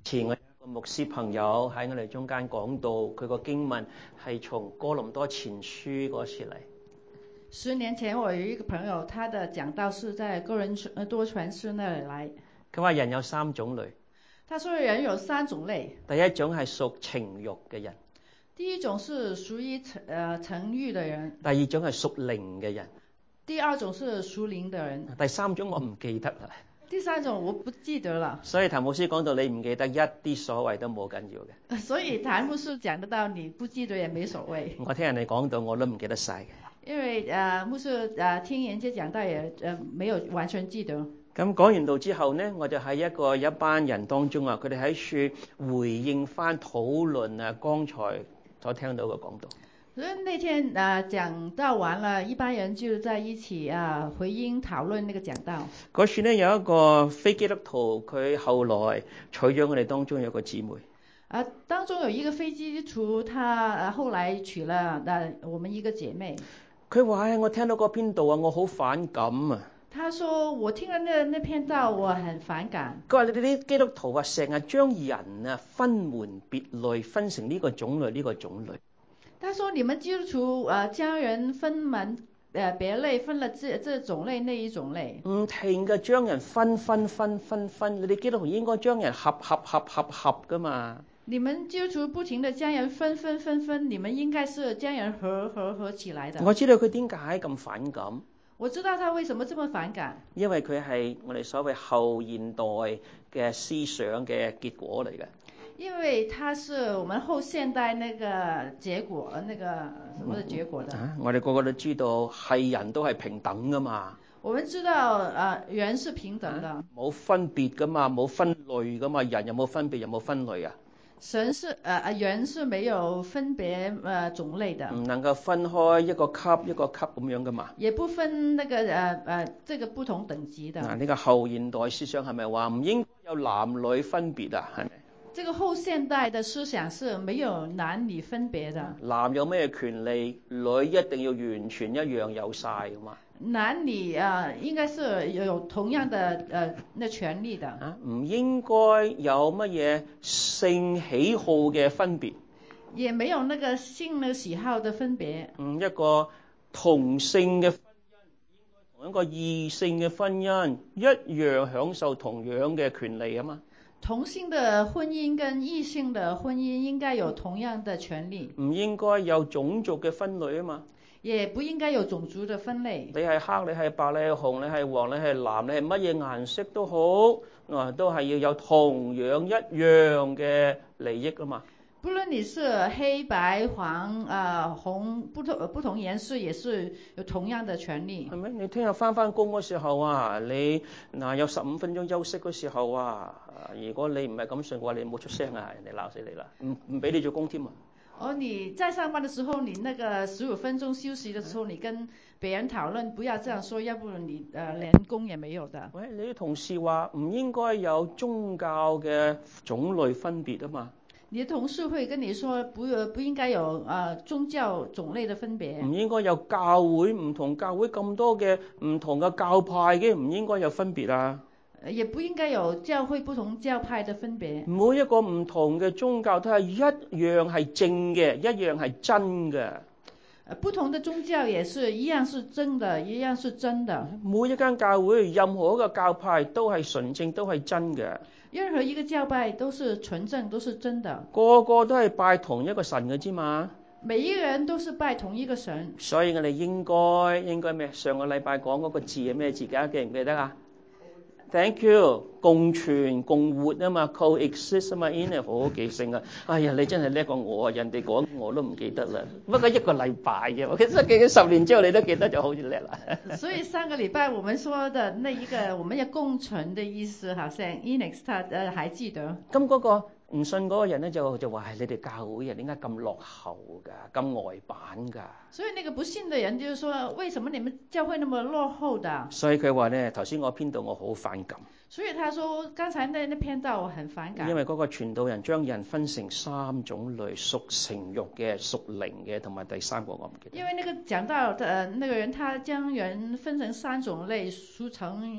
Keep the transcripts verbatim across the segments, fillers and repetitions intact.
前我有一個牧師朋友喺我哋中間講到，佢個經文係從哥林多前書嗰時嚟。 十年前我有一個朋友，他的講道是在哥林多前書那裡來。 佢話人有三種類。 他說人有三種類。 第一種係屬情慾嘅人。 第一種是屬於情呃情慾的人。 第二種係屬靈嘅人。 第二種是屬靈的人。 第三種我唔記得啦。 第三種我不記得了。 所以譚牧師講到你唔記得一啲所謂都冇緊要嘅。 所以譚牧師講得到你不記得也沒所謂。 我聽人哋講到我都唔記得晒嘅。 因為呃牧師呃聽人家講到也呃沒有完全記得。 咁講完道之後呢，我就喺一個一班人當中啊，佢哋喺處回應翻討論啊，剛才所聽到嘅講道。 所以那天啊、呃、講道完了，一班人就在一起啊、呃、回應討論那個講道。 嗰處呢有一個非基督徒，佢後來娶咗我哋當中有個姊妹。 啊，當中有一個非基督徒，他後來娶了啊我們一個姐妹。 佢話：我聽到嗰篇道啊，我好反感啊。 他說：我聽了那那篇道，我很反感。 佢話：你哋啲基督徒啊，成日將人啊分門別類，分成呢個種類呢個種類。 他說：你們基督徒啊，將人分門誒別類，分了這這種類那一種類。唔停嘅將人分分分分分，你哋基督徒應該將人合合合合合噶嘛。 你們基督徒不停地將人分分分分，你們應該是將人合合合起來的。 我知道佢點解咁反感。 我知道他為什麼這麼反感。 因為佢係我哋所謂後現代嘅思想嘅結果嚟嘅。 因為它是我們後現代那個結果，那個什麼的結果的。 啊、我哋個個都知道係人都係平等噶嘛。 我們知道啊、呃，人是平等的。 冇、啊、分別噶嘛，冇分類噶嘛，人有冇分別，有冇分類啊？ 神是呃呃人是沒有分別呃種類的。 唔能夠分開一個級一個級咁樣噶嘛。 也不分那個呃呃這個不同等級的。嗱、啊， 呢、這個後現代思想係咪話唔應該有男女分別啊？係咪？ 這個後現代的思想是沒有男女分別的。 男有咩權利，女一定要完全一樣有晒噶嘛？ 男女啊、呃，應該是有同樣的呃那權利的。 啊，唔應該有乜嘢性喜好嘅分別。 也沒有那個性的喜好的分別。 嗯，一個同性嘅婚姻應該同一個異性嘅婚姻一樣享受同樣嘅權利啊嘛。 同性的婚姻跟異性的婚姻應該有同樣的權利。 唔應該有種族嘅分類啊嘛。 也不應該有種族的分類。 你係黑，你係白，你係紅，你係黃，你係藍，你係乜嘢顏色都好，啊，都係要有同樣一樣嘅利益啊嘛。 不論你是黑白黃啊、呃、紅，不同不同顏色也是有同樣的權利。 係咪？你聽日翻翻工嗰時候啊，你嗱有十五分鐘休息嗰時候啊，如果你唔係咁順嘅話，你冇出聲啊，人哋鬧死你啦，唔唔俾你做工添啊。 哦，你在上班的時候，你那個十五分鐘休息的時候，你跟別人討論，不要這樣說，要不你呃連工也沒有的。 喂，你啲同事話唔應該有宗教嘅種類分別啊嘛。 你的同事會跟你說不不應該有呃宗教種類的分別。 唔應該有教會，唔同教會咁多嘅唔同嘅教派嘅，唔應該有分別啊。 也不應該有教會不同教派的分別。 每一個唔同嘅宗教都係一樣係正嘅，一樣係真嘅。 不同的宗教也是一樣是真的，一樣是真的。 每一間教會，任何一個教派都係純正，都係真嘅。 任何一個教派都是純正，都是真的。 個個都係拜同一個神嘅啫嘛。 每一個人都是拜同一個神。 所以我哋應該應該咩？上個禮拜講嗰個字係咩字？大家記唔記得啊？ Thank you， 共存共活啊嘛 ，coexist 啊嘛 ，in 係好好記性啊！哎呀，你真係叻過我啊！人哋講我都唔記得啦。不過一個禮拜嘅，其實記咗十年之後你都記得就好似叻啦。 所以上個禮拜我們說的那一個，我們要共存的意思，好像 Inex 他呃還記得。 咁嗰個唔信嗰個人咧就就話：你哋教會啊，點解咁落後㗎？咁呆板㗎？ 所以那個不信的人就是說，為什麼你們教會那麼落後的？ 所以佢話咧，頭先我編到我好反感。 所以他說，剛才那那篇道我很反感。 因為嗰個傳道人將人分成三種類，屬情慾嘅、屬靈嘅，同埋第三個我唔記得。 因為那個講道的那個人，他將人分成三種類，屬情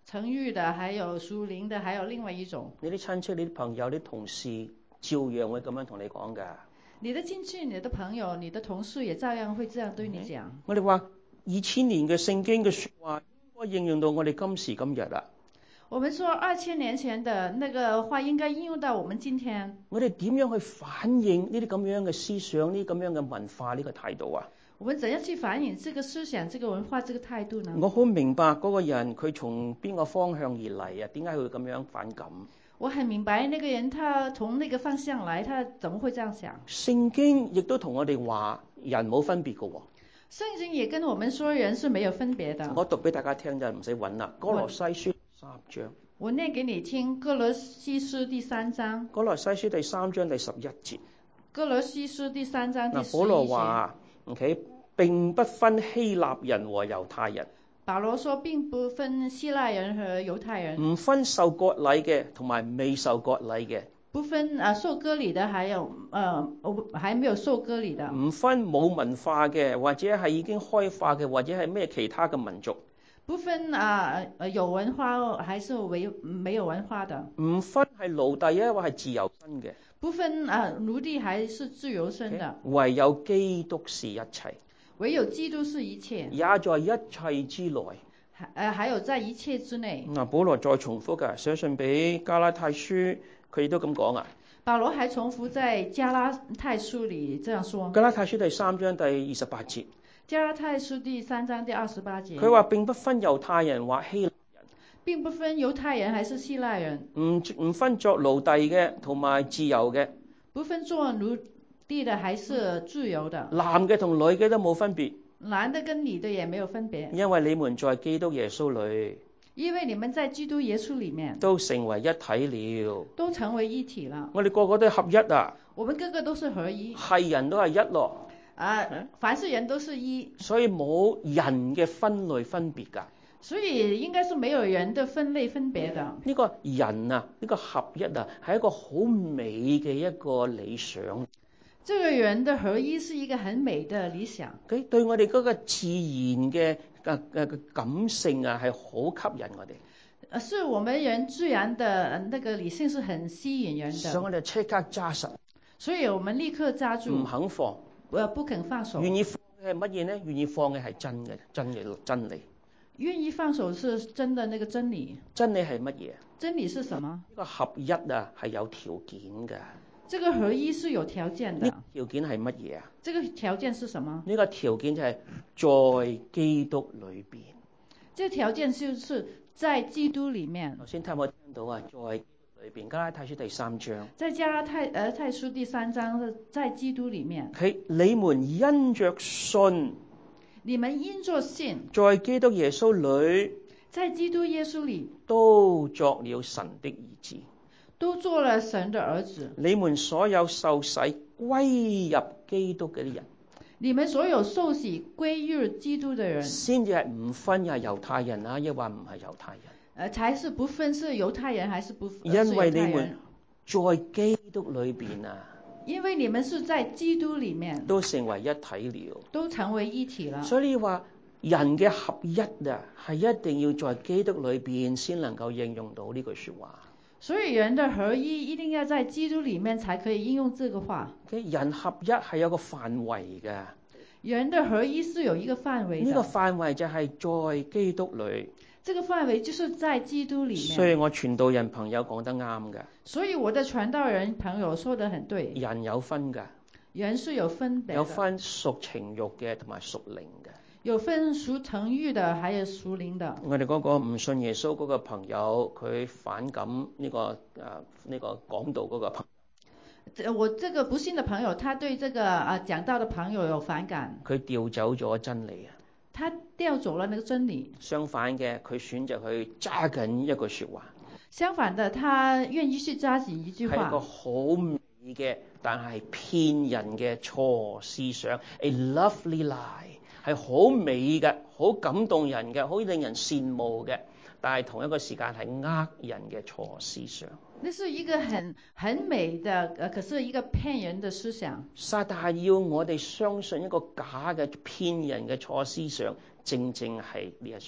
成育的，還有屬靈的，還有另外一種。 你啲親戚、你啲朋友、啲同事照樣會咁樣同你講㗎。 你的親戚、你的朋友、你的同事也照樣會這樣對你講。 我哋話二千年嘅聖經嘅説話應該應用到我哋今時今日啦。 我們說二千年前的那個話應該應用到我們今天。 我哋點樣去反映呢啲咁樣嘅思想、呢啲咁樣嘅文化、呢個態度啊？ 我們怎樣去反映這個思想、這個文化、這個態度呢？ 我好明白嗰個人佢從邊個方向而嚟啊？點解佢會咁樣反感？ 我很明白那個人他從那個方向來，他怎麼會這樣想？ 聖經亦都同我哋話人冇分別㗎喎。 聖經也跟我們說人是沒有分別的。 我讀俾大家聽就唔使揾啦。歌羅西書三章。 我念給你聽，歌羅西書第三章。 歌羅西書第三章第十一節。 歌羅西書第三章第十一節。 保羅話，OK，並不分希臘人和猶太人。 保羅說並不分希臘人和猶太人。 唔分受割禮嘅同埋未受割禮嘅。 不分啊受割禮的，還有呃還沒有受割禮的。 唔分冇文化嘅，或者係已經開化嘅，或者係咩其他嘅民族。 不分啊有文化還是沒沒有文化的。唔分係奴隸啊，或係自由身嘅。 不分啊奴隸還是自由身的。 Okay? 唯有基督是一切。 唯有基督是一切。 也在一切之內。 還誒還有在一切之內。 嗱，保羅再重複㗎，寫信俾加拉太書，佢亦都咁講啊。 保羅還重複在加拉太書裡這樣說。 加拉太書第三章第二十八節。 加拉太書第三章第二十八節。 佢話並不分猶太人或希臘人。 並不分猶太人還是希臘人。 唔唔分作奴隸嘅同埋自由嘅。 不分作奴隸的還是自由的。 男嘅同女嘅都冇分別。 男的跟女的也沒有分別。 因為你們在基督耶穌裡。 因為你們在基督耶穌裡面。 都成為一體了。 都成為一體了。 我哋個個都係合一啊。 我們個個都是合一。 係人都係一咯。 啊，凡是人都是一。 所以冇人嘅分類分別㗎。 所以應該是沒有人的分類分別的。 呢個人啊，呢個合一啊，係一個好美嘅一個理想。 這個人的合一是一個很美的理想。 佢對我哋嗰個自然嘅嘅嘅感性啊，係好吸引我哋。 是我們人自然的那個理性是很吸引人的。 所以我哋即刻揸實。 所以我們立刻揸住。 唔肯放。 我不肯放手。 願意放嘅係乜嘢呢？願意放嘅係真嘅，真嘅真理。 願意放手是真的那個真理。 真理係乜嘢？ 真理是什麼？ 呢個合一啊係有條件嘅。 這個合一是有條件的。 呢個條件係乜嘢啊？ 這個條件是什麼？ 呢個條件就係在基督裏邊。 這個條件就是在基督裡面。 頭先聽冇聽到啊？在裏邊，加拉太書第三章。 在加拉太呃太書第三章是在基督裡面。 佢你們因着信。 你們因着信。 在基督耶穌裡。 在基督耶穌裡。 都作了神的兒子。 都做了神的兒子。 你們所有受洗歸入基督嘅啲人。 你們所有受洗歸入基督的人。 先至係唔分係猶太人啊，抑或唔係猶太人。 呃，才是不分是猶太人還是不分。 因為你們在基督裏邊啊。 因為你們是在基督裡面。 都成為一體了。 都成為一體了。 所以話人嘅合一啊，係一定要在基督裏邊先能夠應用到呢句說話。 所以人的合一一定要在基督裡面才可以應用這個話。 人合一係有個範圍嘅。 人的合一是有一個範圍的。 呢個範圍就係在基督裏。 這個範圍就是在基督裡面。 所以我傳道人朋友講得啱嘅。 所以我的傳道人朋友說得很對。 人有分㗎。 人是有分別。 有分屬情慾嘅同埋屬靈嘅。 有分屬情慾的，還有屬靈的。 我哋嗰個唔信耶穌嗰個朋友，佢反感呢、這個誒呢、呃這個講道嗰個朋友。我這個不信的朋友，他對這個啊講道的朋友有反感。 佢調走咗真理啊！ 他調走了那個真理。 相反嘅，佢選擇去揸緊一句説話。 相反的，他願意去揸緊一句話。 係一個好美嘅，但係騙人嘅錯思想。A lovely lie。係好美嘅，好感動人嘅，好令人羨慕嘅，但係同一個時間係呃人嘅錯思想。 那是一個很很美的，呃，可是一個騙人的思想。 撒旦要我哋相信一個假嘅騙人嘅錯思想，正正係呢一處。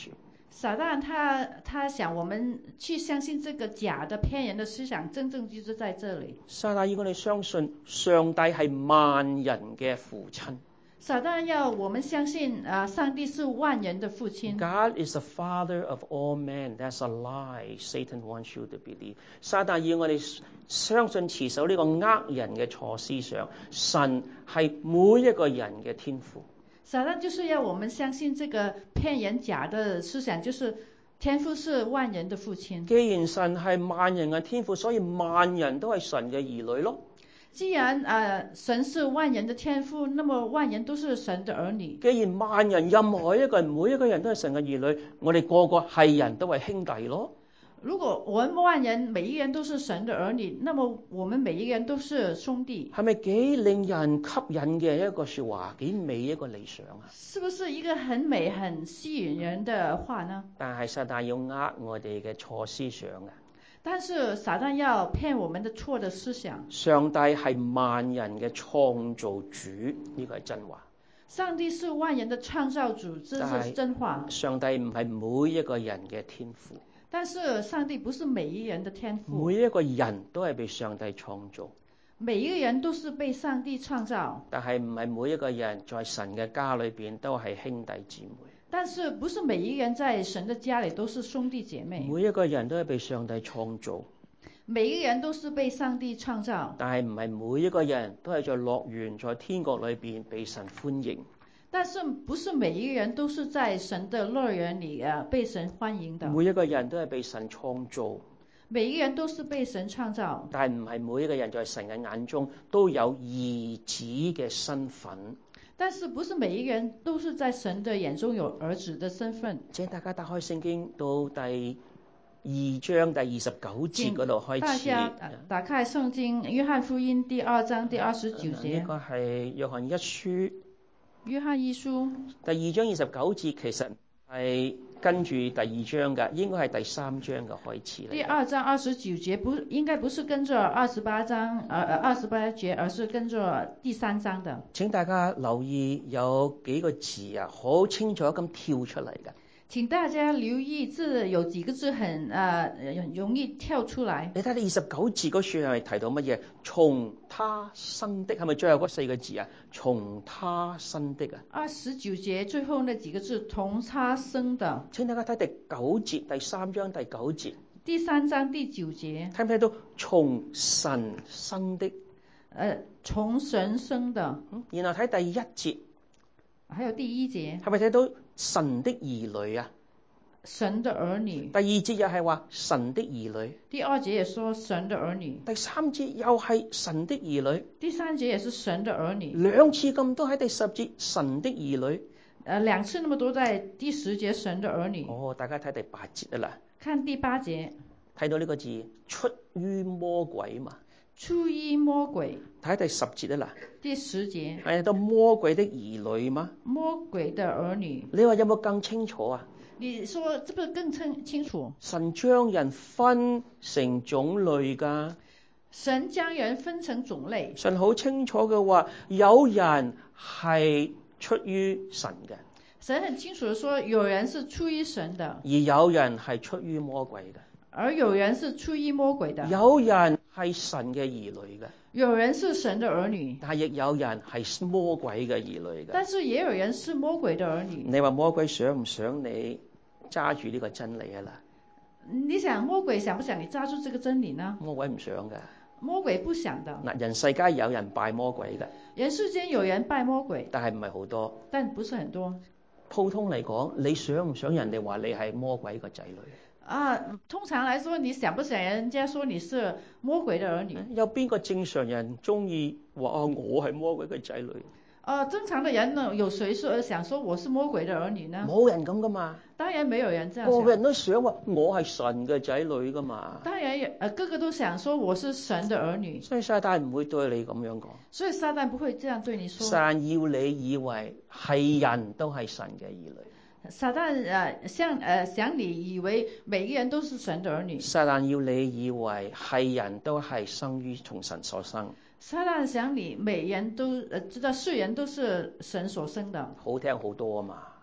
撒旦他他想我們去相信這個假的騙人的思想，真正就是在這裡。 撒旦要我哋相信上帝係萬人嘅父親。 撒旦要我們相信啊，上帝是萬人的父親。 God is the father of all men. That's a lie. Satan wants you to believe. 撒旦要我哋相信持守呢個呃人嘅錯思想。神係每一個人嘅天父。 撒旦就是要我們相信這個騙人假的思想，就是天父是萬人的父親。 既然神係萬人嘅天父，所以萬人都係神嘅兒女咯。 既然呃神是萬人的天父，那麼萬人都是神的兒女。 既然萬人任何一個人，每一個人都係神嘅兒女，我哋個個係人都係兄弟咯。 如果我們萬人每一個人都是神的兒女，那麼我們每一個人都是兄弟。 係咪幾令人吸引嘅一個說話，幾美一個理想啊？ 是不是一個很美很吸引人的話呢？ 但係撒旦要呃我哋嘅錯思想啊！ 但是撒旦要騙我們的錯的思想。 上帝係萬人嘅創造主，呢個係真話。 上帝是萬人的創造主，這是真話。 上帝唔係每一個人嘅天父。 但是上帝不是每一人的天父。 每一個人都係被上帝創造。 每一個人都是被上帝創造。 但係唔係每一個人在神嘅家裏邊都係兄弟姊妹。 但是不是每一個人在神的家裏都是兄弟姐妹。 每一個人都係被上帝創造。 每一個人都是被上帝創造。 但係唔係每一個人都係在樂園在天國裏邊被神歡迎。 但是不是每一個人都是在神的樂園裏啊被神歡迎的。 每一個人都係被神創造。 每一個人都是被神創造。 但係唔係每一個人在神嘅眼中都有兒子嘅身份。 但是不是每一個人都是在神的眼中有兒子的身份。 請大家打開聖經到第二章第二十九節嗰度開始。 大家打開聖經約翰福音第二章第二十九節。 呢個係約翰一書。 約翰一書第二章二十九節其實係跟住第二章嘅，應該係第三章嘅開始。 第二章二十九節不應該不是跟着二十八章呃二十八節，而是跟着第三章的。請大家留意有幾個字啊，好清楚咁跳出嚟嘅。 請大家留意字有幾個字很呃容易跳出來。 你睇你二十九節嗰處係提到乜嘢？從他生的，係咪最後嗰四個字啊？從他生的啊。 二十九節最後那幾個字，從他生的。 請大家睇第九節，第三章第九節。 第三章第九節。 睇唔睇到從神生的？ 呃，從神生的。 嗯、然後睇第一節。 還有第一節。 係咪睇到神的兒女啊？ 神的兒女。 第二節又係話神的兒女。 第二節也說神的兒女。 第三節又係神的兒女。 第三節也是神的兒女。 兩次咁多喺第十節神的兒女。 呃，兩次那麼多在第十節神的兒女。 哦，大家睇第八節啊啦。 看第八節。 睇到呢個字出於魔鬼嘛？ 出於魔鬼。 睇第十節啊啦。 第十節。 係到魔鬼的兒女嗎？ 魔鬼的兒女。 你話有冇更清楚啊？ 你說這不是更清清楚？ 神將人分成種類㗎。 神將人分成種類。 神好清楚嘅話，有人係出於神嘅。 神很清楚地說，有人是出於神的， 而有人係出於魔鬼嘅。 而有人是出於魔鬼的。 有人係神嘅兒女嘅。 有人是神的兒女。 但係亦有人係魔鬼嘅兒女嘅。 但是也有人是魔鬼的兒女。 你話魔鬼想唔想你揸住呢個真理啊啦？ 你想魔鬼想不想你揸住這個真理呢？ 魔鬼唔想嘅。 魔鬼不想的。 嗱，人世間有人拜魔鬼嘅。 人世間有人拜魔鬼， 但係唔係好多。 但不是很多。 普通嚟講，你想唔想人哋話你係魔鬼個仔女？ 啊，通常來說，你想不想人家說你是魔鬼的兒女？ 有邊個正常人中意話啊我係魔鬼嘅仔女？ 啊，正常的人呢，有誰說想說我是魔鬼的兒女呢？ 冇人咁噶嘛。 當然沒有人這樣想。 個個人都想話我係神嘅仔女噶嘛。 當然，誒，個個都想說我是神的兒女。 所以撒旦唔會對你咁樣講。 所以撒旦不會這樣對你說。 撒旦要你以為係人都係神嘅兒女。 撒旦誒，想誒想你以為每個人都是神的兒女。 撒旦要你以為係人都係生於從神所生。 撒旦想你每人都誒知道世人都是神所生的。 好聽好多啊嘛。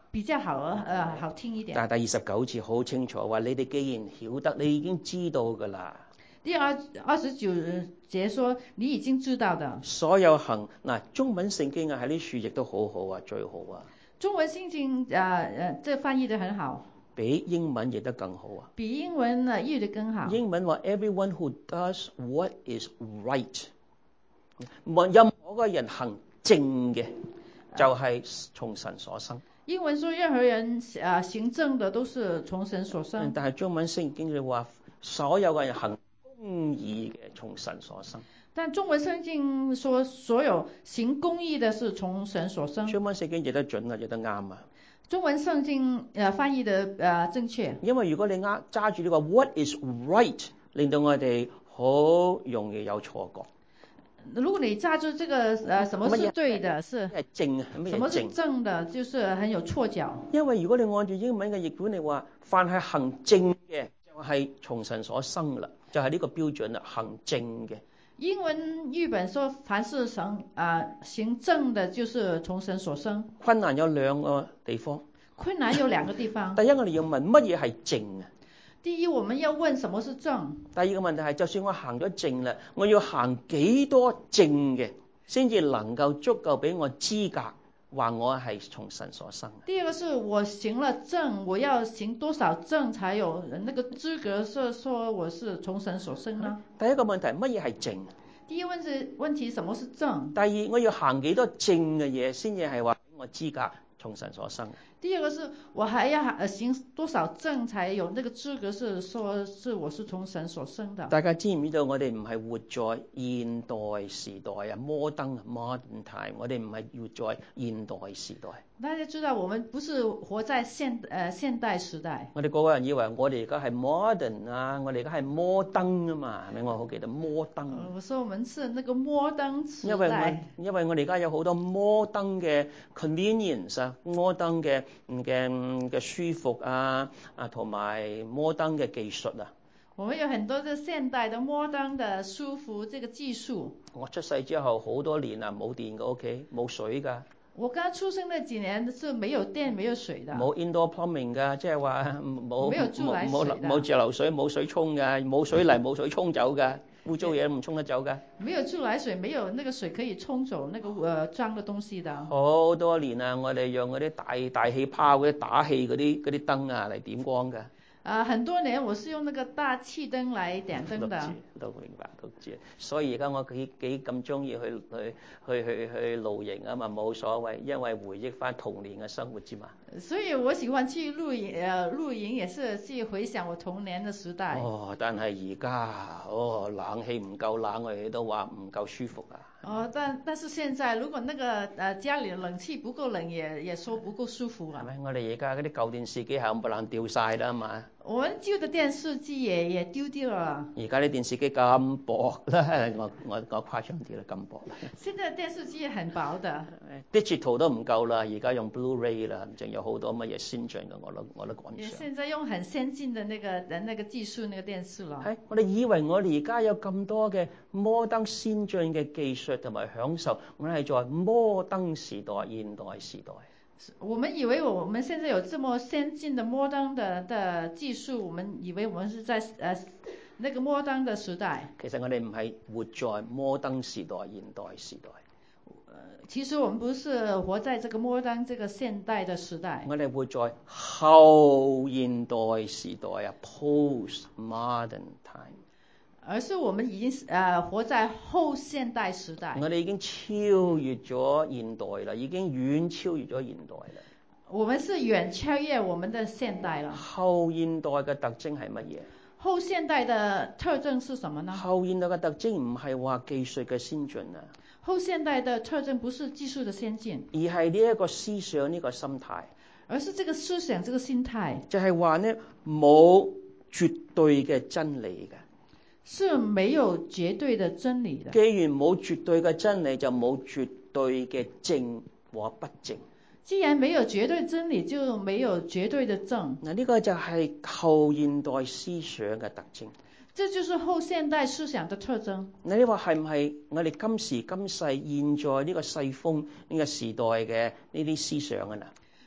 比較好呃好聽一點。 但係第二十九節好清楚話，你哋既然曉得，你已經知道㗎啦。 第二二十九節說你已經知道的。 所有行嗱，中文聖經啊喺呢處亦都好好啊，最好啊。 中文聖經啊呃，這翻譯得很好。 比英文譯得更好啊。 比英文啊譯得更好。 英文話 everyone who does what is right， 任何個人行正嘅就係從神所生。 英文說任何人啊行正的都是從神所生。 但係中文聖經就話所有嘅人行公義嘅從神所生。 但中文聖經說所有行公義的是從神所生。 中文聖經譯得準啊，譯得啱啊。 中文聖經誒翻譯得誒正確。因為如果你握揸住呢個 what is right， 令到我哋好容易有錯覺。 如果你揸住這個誒什麼是對的，是係正， 什麼是正的，就是很有錯覺。 因為如果你按照英文嘅譯本，你話凡係行正嘅就係從神所生啦，就係呢個標準啦，行正嘅。英文譯本說凡是神啊行正的，就是從神所生。 困難有兩個地方。 困難有兩個地方。 第一，我哋要問乜嘢係正啊？ 第一，我們要問什麼是正。 第二個問題係，就算我行咗正啦，我要行幾多正嘅，先至能夠足夠俾我資格話我係從神所生。 第二個是我行了正，我要行多少正才有那個資格是說我是從神所生呢？ 第一個問題，乜嘢係正？ 第一問題問題什麼是正？ 第二，我要行幾多正嘅嘢先至係話俾我資格從神所生。 第二個是我還要行多少正才有那個資格是說是我是從神所生的。大家知唔知道我哋唔係活在現代時代啊 ，modern modern time， 我哋唔係活在現代時代。 大家知道我們不是活在現誒、呃、現代時代。 我哋個個人以為我哋而家係 modern 啊，我哋而家係摩登啊嘛，係咪？我好記得摩登。 我說我們是那個摩登時代。 因為我因為我哋而家有好多摩登嘅 convenience 啊，摩登嘅嘅嘅舒服啊啊，同埋摩登嘅技術啊。 我們有很多嘅現代的摩登的舒服這個技術。 我出世之後好多年啊，冇電嘅屋企，冇水㗎。 我剛出生那幾年是沒有電、沒有水的。 冇 indoor plumbing 㗎，即係話冇沒有自來水的。 冇自流水，冇水沖㗎，冇水嚟冇水沖走㗎，污糟嘢都唔沖得走㗎。 沒有自來水，沒有那個水可以沖走那個呃髒的東西的。 好多年啊，我哋用嗰啲大大氣泡嗰啲打氣嗰啲嗰啲燈啊嚟點光㗎。 啊，很多年我是用那個大氣燈來點燈的。 都明白，都知。所以而家我幾幾咁中意去去去去去露營啊嘛，冇所謂，因為回憶翻童年嘅生活之嘛。 所以我喜歡去露營，呃，露營也是去回想我童年的時代。 哦，但係而家哦，冷氣唔夠冷，我哋都話唔夠舒服啊。 哦，但但是現在如果那個呃家裏冷氣不夠冷，也也說不夠舒服啊。 係咪？我哋而家嗰啲舊電視機係冚唪唥掉晒啦嘛。 我們舊的電視機也也丟掉了。 而家啲電視機咁薄啦，我我我誇張啲啦，咁薄啦。 現在電視機很薄的。 Digital 都唔夠啦，而家用 Blu-ray 啦，仲有好多乜嘢先進嘅，我都我都趕唔上。 現在用很先進的那個那個技術那個電視了。 係，我哋以為我哋而家有咁多嘅摩登先進嘅技術同埋享受，我哋係在摩登時代、現代時代。 我們以為我們現在有這麼先進的摩登的的技術，我們以為我們是在呃那個摩登的時代。 其實我哋唔係活在摩登時代、現代時代。 其實我們不是活在這個摩登這個現代的時代。 我哋活在後現代時代啊 ，post-modern time。 而是我們已經呃活在後現代時代。 我哋已經超越咗現代啦，已經遠超越咗現代啦。 我們是遠超越我們的現代了。 後現代嘅特徵係乜嘢？ 後現代的特徵是什麼呢？ 後現代嘅特徵唔係話技術嘅先進啊。 後現代的特徵不是技術的先進， 而係呢一個思想呢個心態。 而是這個思想這個心態。 就係話呢，冇絕對嘅真理嘅。 是沒有絕對的真理的。 既然冇絕對嘅真理，就冇絕對嘅正或不正。 既然沒有絕對真理，就沒有絕對的正。 嗱，呢個就係後現代思想嘅特徵。 這就是後現代思想的特徵。 你話係唔係我哋今時今世現在呢個世風呢個時代嘅呢啲思想啊？嗱，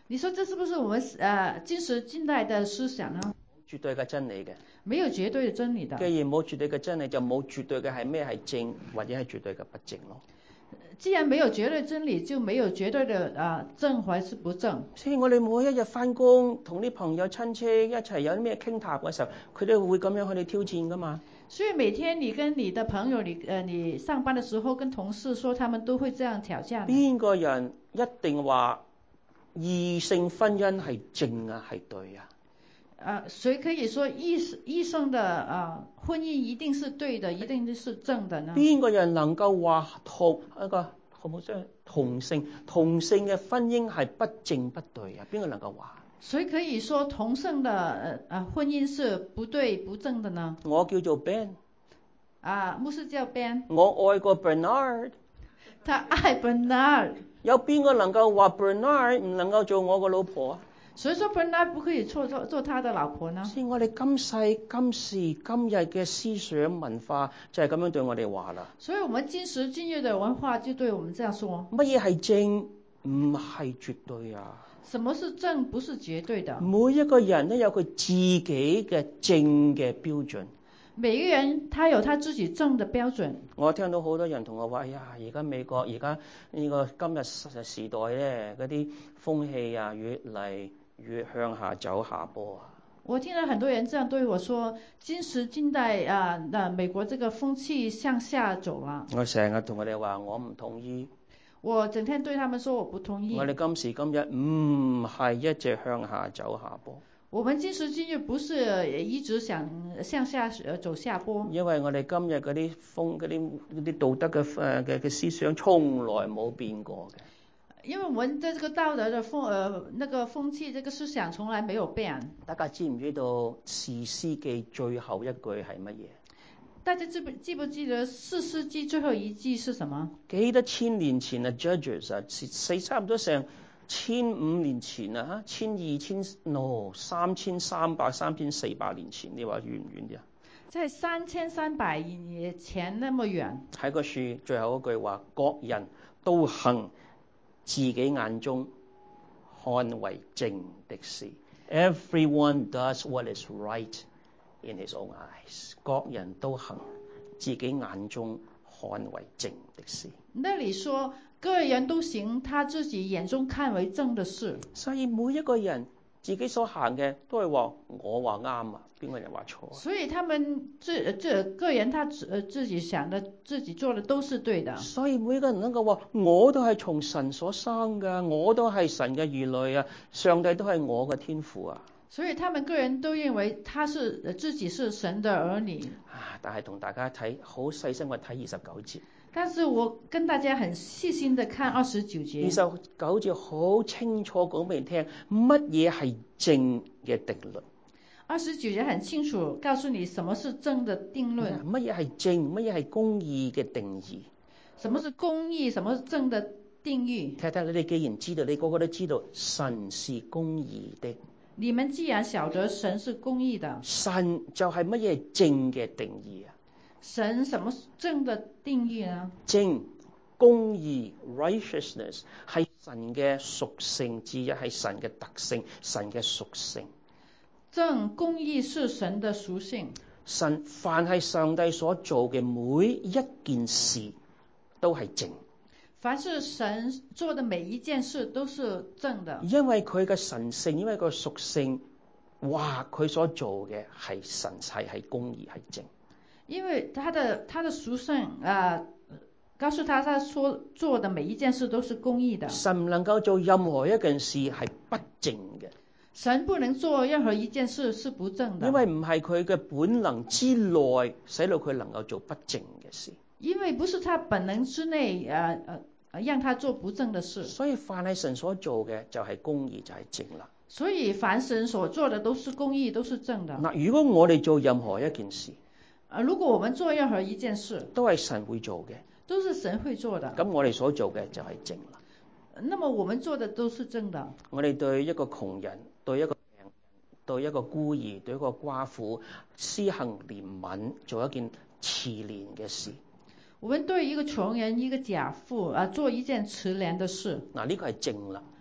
你說這是不是我們呃今時今代的思想呢？ 絕對嘅真理嘅。 沒有絕對的真理的。 既然冇絕對嘅真理，就冇絕對嘅係咩係正或者係絕對嘅不正咯。 既然沒有絕對真理，就沒有絕對的啊正還是不正。 所以我哋每一日翻工，同啲朋友親戚一齊有啲咩傾談嘅時候，佢哋會咁樣去你挑戰噶嘛。 所以每天你跟你的朋友，你呃你上班的時候跟同事說，他們都會這樣挑戰。 邊個人一定話異性婚姻係正啊係對啊？ 啊，誰可以說異異性的啊婚姻一定是對的，一定是正的呢？ 邊個人能夠話同一個好唔好即係同性同性嘅婚姻係不正不對啊？邊個能夠話？誰可以說同性的呃啊婚姻是不對不正的呢？ 我叫做 Ben， 啊，牧師叫 Ben， 我愛過 Bernard， 他愛 Bernard， 有邊個能夠話 Bernard 唔能夠做我個老婆啊？ 所以說 Bernard 不可以做做做他的老婆呢？ 所以我哋今世今時今日嘅思想文化就係咁樣對我哋話啦。 所以我們今時今日的文化就對我們這樣說。 乜嘢係正？唔係絕對啊。 什麼是正？不是絕對的。 每一個人都有佢自己嘅正嘅標準。 每個人他有他自己正的標準。 我聽到好多人同我話：哎呀，而家美國而家呢個今日時代咧，嗰啲風氣啊，越嚟越向下走下坡啊！ 我聽到很多人這樣對我說：今時今代啊，那美國這個風氣向下走了。 我成日同佢哋話：我唔同意。 我整天對他們說我不同意。 我哋今時今日唔係一直向下走下坡。 我們今時今日不是一直想向下走下坡。因為我哋今日嗰啲風嗰啲嗰啲道德嘅誒嘅嘅思想從來冇變過嘅。 因為我們的這個道德的風呃那個風氣，這個思想從來沒有變。 大家知唔知道士師記最後一句係乜嘢？ 大家記不記不記得士師記最後一句是什麼？ 幾多千年前啊 ，Judges 啊，四差唔多成千五年前啊，千二千 no 三千三百三千四百年前，你話遠唔遠啲啊？ 在三千三百年前那麼遠。喺個書最後一句話，各人都行自己眼中看為正的事。Everyone does what is right in his own eyes。各人都行自己眼中看為正的事。 那裡說各人都行他自己眼中看為正的事。 所以每一個人自己所行嘅都係話我話啱啊，邊個人話錯？ 所以他們自自個人他自自己想的自己做的都是對的。 所以每個人能夠話我都係從神所生噶，我都係神嘅兒女啊，上帝都係我嘅天父啊。 所以他們個人都認為他是自己是神的兒女。 啊！但係同大家睇好細心，我睇二十九節。 但是我跟大家很細心的看二十九節。 二十九節好清楚講俾你聽，乜嘢係正嘅定律。 二十九節很清楚告訴你什麼是正的定論。 乜嘢係正？乜嘢係公義嘅定義？ 什麼是公義？什麼是正的定義？ 睇睇你哋既然知道，你個個都知道神是公義的。 你們既然曉得神是公義的， 神就係乜嘢正嘅定義啊？ 神什麼正的定義呢？ 正、公義 righteousness 係神嘅屬性之一，係神嘅特性，神嘅屬性。 正、公義是神的屬性。 神凡係上帝所做嘅每一件事都係正。 凡是神做的每一件事都是正的。因為佢嘅神性，因為個屬性，哇！佢所做嘅係神係係公義係正。 因為他的他的屬性啊、呃，告訴他他所做的每一件事都是公義的。 神唔能夠做任何一件事係不正嘅。 神不能做任何一件事是不正的。 因為唔係佢嘅本能之內，使到佢能夠做不正嘅事。 因為不是他本能之內，呃呃，讓他做不正的事。 所以凡係神所做嘅就係公義，就係正啦。 所以凡神所做的都是公義，都是正的。 嗱，如果我哋做任何一件事， 啊，如果我們做任何一件事， 都係神會做嘅， 都是神會做的。 咁我哋所做嘅就係正啦。 那麼我們做的都是正的。 我哋對一個窮人，對一個病人，對一個孤兒，對一個寡婦施行憐憫，做一件慈憐嘅事。 我們對一個窮人、一個假婦啊，做一件慈憐的事。 嗱，呢個係正啦。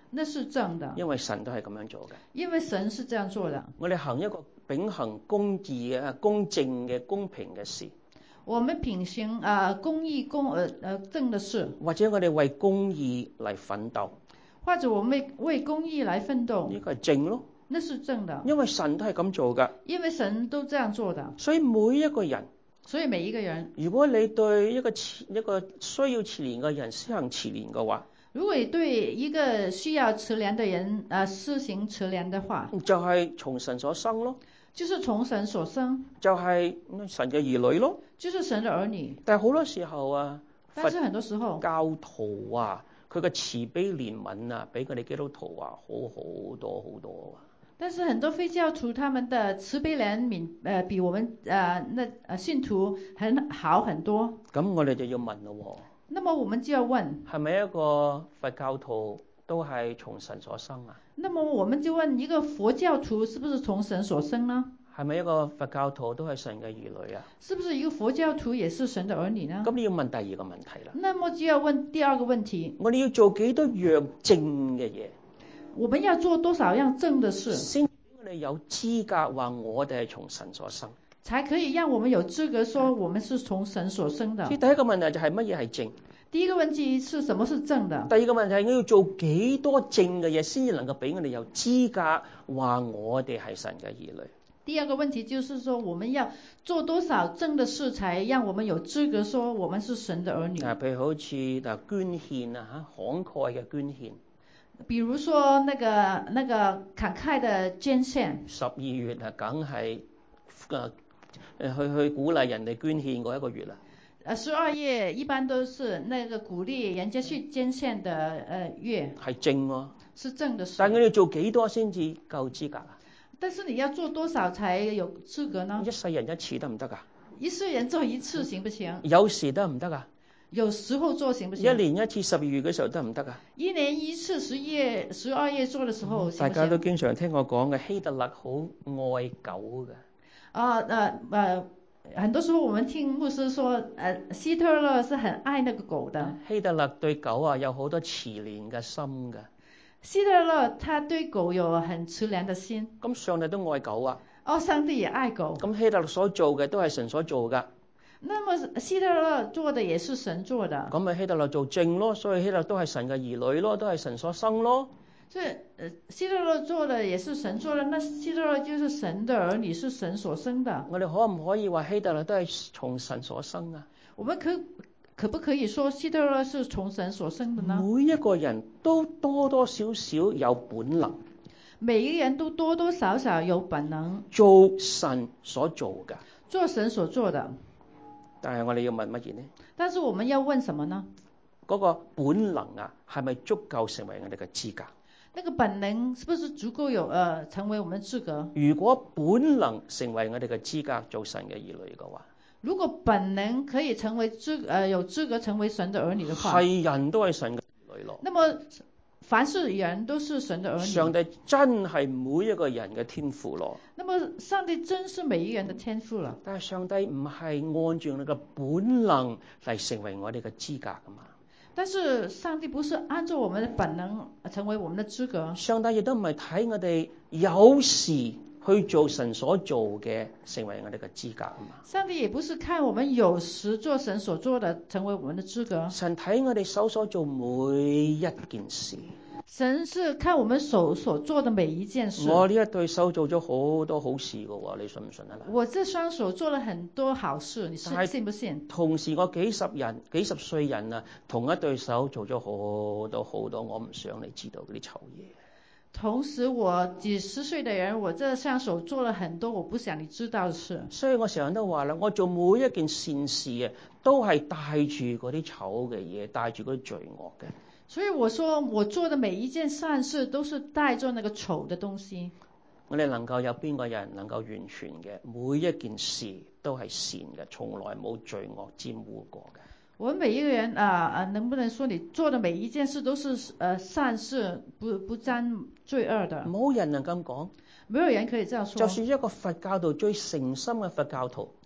那是正的， 因為神都係咁樣做嘅。 因為神是這樣做的。 我哋行一個秉行公義嘅、公正嘅、公平嘅事， 我們秉行啊、呃、公義公呃呃正的事， 或者我哋為公義嚟奮鬥， 或者我們為公義來奮鬥， 呢個係正咯。 那是正的， 因為神都係咁做㗎。 因為神都這樣做的。 所以每一個人， 所以每一個人， 如果你對一個一個需要慈憐嘅人施行慈憐嘅話， 如果你對一個需要慈憐的人啊、呃、施行慈憐的話， 就係從神所生咯， 就是從神所生， 就係神嘅兒女咯， 就是神的兒女。 但係好多時候啊， 但是很多時候教徒啊，佢嘅慈悲憐憫啊，比佢哋基督徒啊好好多好多啊。 但是很多非教徒他們的慈悲憐憫，呃，比我們呃那呃信徒很好很多。 咁我哋就要問咯， 那麼我們就要問， 係咪一個佛教徒都係從神所生啊？ 那麼我們就問，一個佛教徒是不是從神所生呢？ 係咪一個佛教徒都係神嘅兒女啊？ 是不是一個佛教徒也是神的兒女呢？ 咁你要問第二個問題啦。 那麼就要問第二個問題， 我哋要做幾多樣正嘅嘢？ 我們要做多少樣正的事， 先俾我哋有資格話我哋係從神所生， 才可以讓我們有資格說我們是從神所生的。 所以第一個問題就係乜嘢係正？ 第一個問題是什麼是正的？ 第二個問題係我要做幾多正嘅嘢先至能夠俾我哋有資格話我哋係神嘅兒女？ 第二個問題就是說，我們要做多少正的事，才讓我們有資格說我們是神的兒女？ 啊，譬如好似嗱捐獻啊嚇，慷慨嘅捐獻。 比如說那個那個慷慨的捐獻。 十二月啊，梗係誒誒去去鼓勵人哋捐獻嗰一個月啦。 誒十二月一般都是那個鼓勵人家去捐獻的誒月。 係正喎。 是正的事。 但係我哋做幾多先至夠資格啊？ 但是你要做多少才有資格呢？ 一世人一次得唔得啊？ 一世人做一次行不行？ 有時得唔得啊？ 有時候做行不行？ 一年一次十二月嘅時候得唔得啊？ 一年一次十月十二月做嘅時候行不行？ 大家都經常聽我講嘅，希特勒好愛狗嘅。 啊誒誒，很多時候我們聽牧師說，誒希特勒是很愛那個狗的。 希特勒對狗啊有好多慈憐嘅心嘅。 希特勒他對狗有很慈憐的心。 咁上帝都愛狗啊。 哦，上帝也愛狗。 咁希特勒所做嘅都係神所做㗎。 那麼希特勒做的也是神做的。 咁咪希特勒做正咯，所以希特勒都係神嘅兒女咯，都係神所生咯。 所以，呃，希特勒做的也是神做的，那希特勒就是神的兒女，是神所生的。 我哋可唔可以話希特勒都係從神所生啊？ 我們可可不可以說希特勒是從神所生的呢？ 每一個人都多多少少有本能。 每一個人都多多少少有本能。 做神所做嘅。 做神所做的。 但係我哋要問乜嘢呢？ 但是我們要問什麼呢？ 嗰個本能啊，係咪足夠成為我哋嘅資格？ 那個本能是不是足夠有呃成為我們的資格？ 如果本能成為我哋嘅資格做神嘅兒女嘅話， 如果本能可以成為資呃有資格成為神的兒女的話， 係人都係神嘅兒女咯。 那麼凡是人都是神的兒女。 上帝真係每一個人嘅天父咯。 那麼上帝真是每一個人的天父了。 但係上帝唔係按照你嘅本能嚟成為我哋嘅資格噶嘛。 但是上帝不是按照我們的本能成為我們的資格。 上帝亦都唔係睇我哋有時去做神所做嘅成為我哋嘅資格啊嘛。 上帝也不是看我們有時做神所做的成為我們的資格。 神睇我哋手所做每一件事。 神是看我們手所做的每一件事。 我呢一對手做咗好多好事噶喎，你信唔信啊？ 我這雙手做了很多好事，你信信不信？ 同時我幾十人、幾十歲人啊，同一對手做咗好多好多我唔想你知道嗰啲醜嘢。 同時我幾十歲的人，我這雙手做了很多我不想你知道的事。 所以我成日都話啦，我做每一件善事啊，都係帶住嗰啲醜嘅嘢，帶住嗰啲罪惡嘅。 所以我說我做的每一件善事都是帶着那個醜的東西。 我哋能夠有邊個人能夠完全嘅，每一件事都係善嘅，從來冇罪惡沾污過嘅。 我們每一個人啊啊，能不能說你做的每一件事都是呃善事，不不沾罪惡的？ 冇人能咁講， 沒有人可以這樣說。 就算一個佛教徒最誠心嘅佛教徒。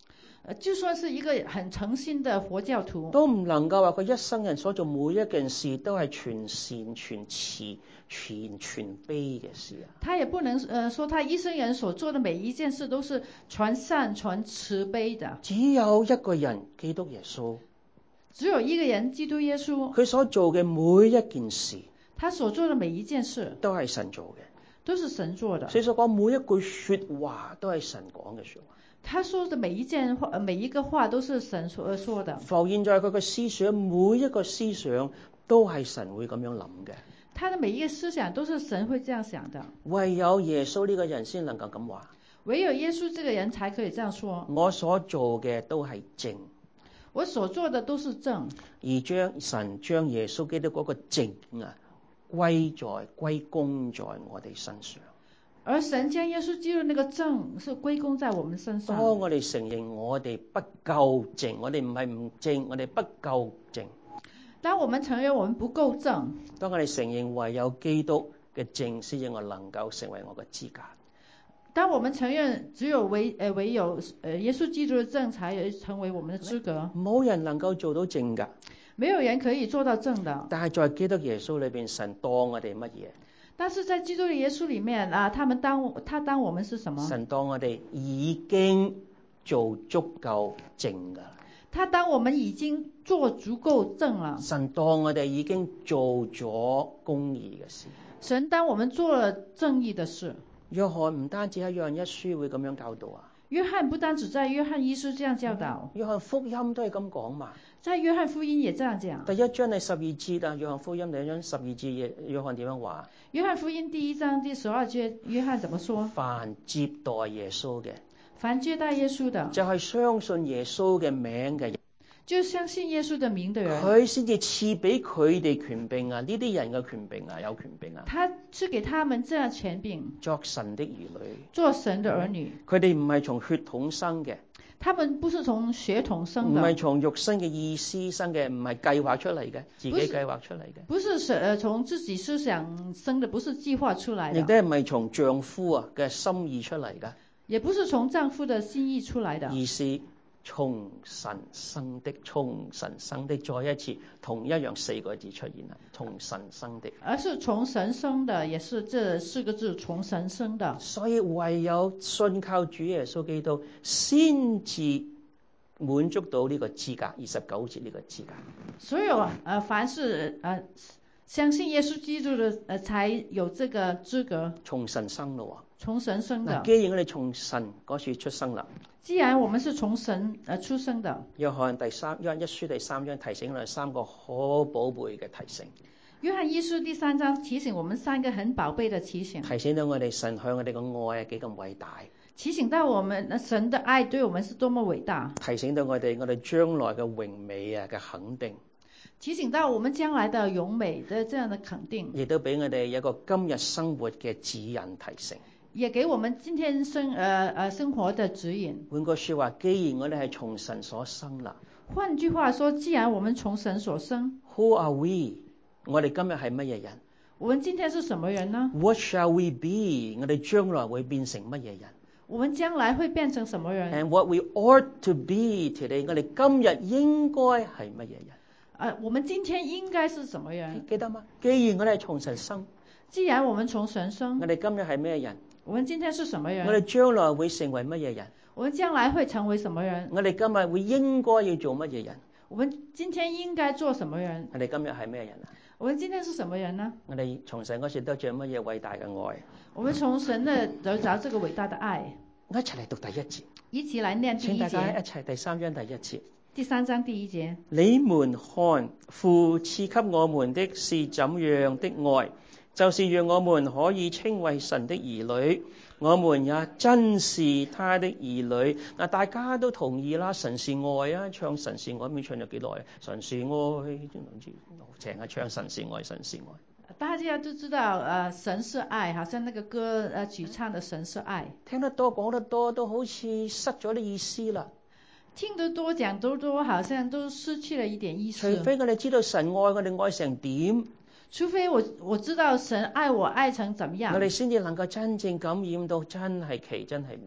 呃，就算是一個很誠心的佛教徒， 都唔能夠話佢一生人所做每一件事都係全善、全慈、全全悲嘅事啊！ 他也不能呃說他一生人所做的每一件事都是全善、全慈悲的。 只有一個人，基督耶穌， 只有一個人，基督耶穌， 佢所做嘅每一件事， 他所做的每一件事都係神做嘅， 都是神做的。 所以所講每一句說話都係神講嘅說話。 他說的每一件話，每一個話都是神所說的。 浮現在佢嘅思想，每一個思想都係神會咁樣諗嘅。 他的每一個思想都是神會這樣想的。 唯有耶穌呢個人先能夠咁話。 唯有耶穌這個人才可以這樣說。 我所做嘅都係正， 我所做的都是正。 而將神將耶穌基督嗰個正啊歸在歸功在我哋身上。 而神將耶穌基督那個正是歸功在我們身上。 當我哋承認我哋不夠正，我哋唔係唔正，我哋不夠正。 當我們承認我們不夠正， 當我哋承認唯有基督嘅正先至我能夠成為我嘅資格。 當我們承認只有唯誒唯有誒耶穌基督的正才成為我們的資格。 冇人能夠做到正㗎， 沒有人可以做到正的。 但係在基督耶穌裏邊，神當我哋乜嘢？ 但是在基督的耶穌裏面啊，他們當他當我們是什麼？ 神當我哋已經做足夠正㗎。 他當我們已經做足夠正了。 神當我哋已經做咗公義嘅事。 神當我們做了正義的事。 約翰唔單止喺約翰一書會咁樣教導啊。 約翰不單止在約翰一書這樣教導。 約翰福音都係咁講嘛。 在約翰福音也這樣講。 第一章係十二節啊，約翰福音第一章十二節，約翰點樣話？ 約翰福音第一章第十二節，約翰怎麼說？ 凡接待耶穌嘅， 凡接待耶穌的， 就係相信耶穌嘅名嘅人， 就相信耶穌的名的人， 佢先至賜俾佢哋權柄啊！呢啲人嘅權柄啊，有權柄啊！ 他賜給他們這樣權柄， 作神的兒女， 做神的兒女。 佢哋唔係從血統生嘅。 他們不是從血統生的， 唔係從肉身嘅意思生嘅，唔係計劃出嚟嘅，自己計劃出嚟嘅。 不是誒從自己思想生的，不是計劃出來的。 亦都係唔係從丈夫啊嘅心意出嚟嘅， 也不是從丈夫的心意出來的。 而是從神生的，從神生的，再一次同一樣四個字出現啦，從神生的。 而是從神生的，也是這四個字，從神生的。 所以唯有信靠主耶穌基督，先至滿足到呢個資格，二十九節呢個資格。 所有誒、呃，凡是誒、呃、相信耶穌基督的誒、呃，才有這個資格。 從神生咯， 從神生的。 既然我哋從神嗰處出生啦。 既然我們是從神而出生的， 約翰第三約翰一書第三章提醒我哋三個好寶貝嘅提醒。 約翰一書第三章提醒我們三個很寶貝的提醒， 提醒到我哋神向我哋嘅愛係幾咁偉大， 提醒到我們神的愛對我們是多麼偉大， 提醒到我哋我哋將來嘅榮美啊嘅肯定， 提醒到我們將來的榮美的這樣的肯定， 亦都俾我哋一個今日生活嘅指引提醒。 也給我們今天生呃呃生活的指引。 換句說話，既然我哋係從神所生啦， 換句話說，既然我們從神所生 ，Who are we？我哋今日係乜嘢人？ 我們今天是什麼人呢 ？What shall we be？我哋將來會變成乜嘢人？ 我們將來會變成什麼人 ？And what we ought to be today？我哋今日應該係乜嘢人？ 呃，我們今天應該是什麼人？ 記得嗎？既然我哋係從神生， 既然我們從神生， 我哋今日係咩人？ 我們今天是什麼人？ 我哋將來會成為乜嘢人？ 我們將來會成為什麼人？ 我哋今日會應該要做乜嘢人？ 我們今天應該做什麼人？ 我哋今日係咩人啊？ 我們今天是什麼人呢？ 我哋從神嗰時得着乜嘢偉大嘅愛？ 我們從神的得着這個偉大的愛。 我一齊嚟讀第一節， 一起來念第一節。 請大家一齊第三章第一節。 第三章第一節。 你們看，父賜給我們的是怎樣的愛？就是讓我們可以稱為神的兒女，我們也真是他的兒女。嗱，大家都同意啦，神是愛啊，唱神是愛，咁唱咗幾耐？神是愛，淨係唱神是愛，神是愛。 大家都知道，呃，神是愛，好像那個歌，呃，曲唱的神是愛。 聽得多講得多，都好似失咗啲意思啦。 聽得多講得多，好像都失去了一點意思。 除非我哋知道神愛我哋愛成點。 除非我我知道神愛我愛成怎麼樣， 我哋先至能夠真正感染到真係奇真係妙。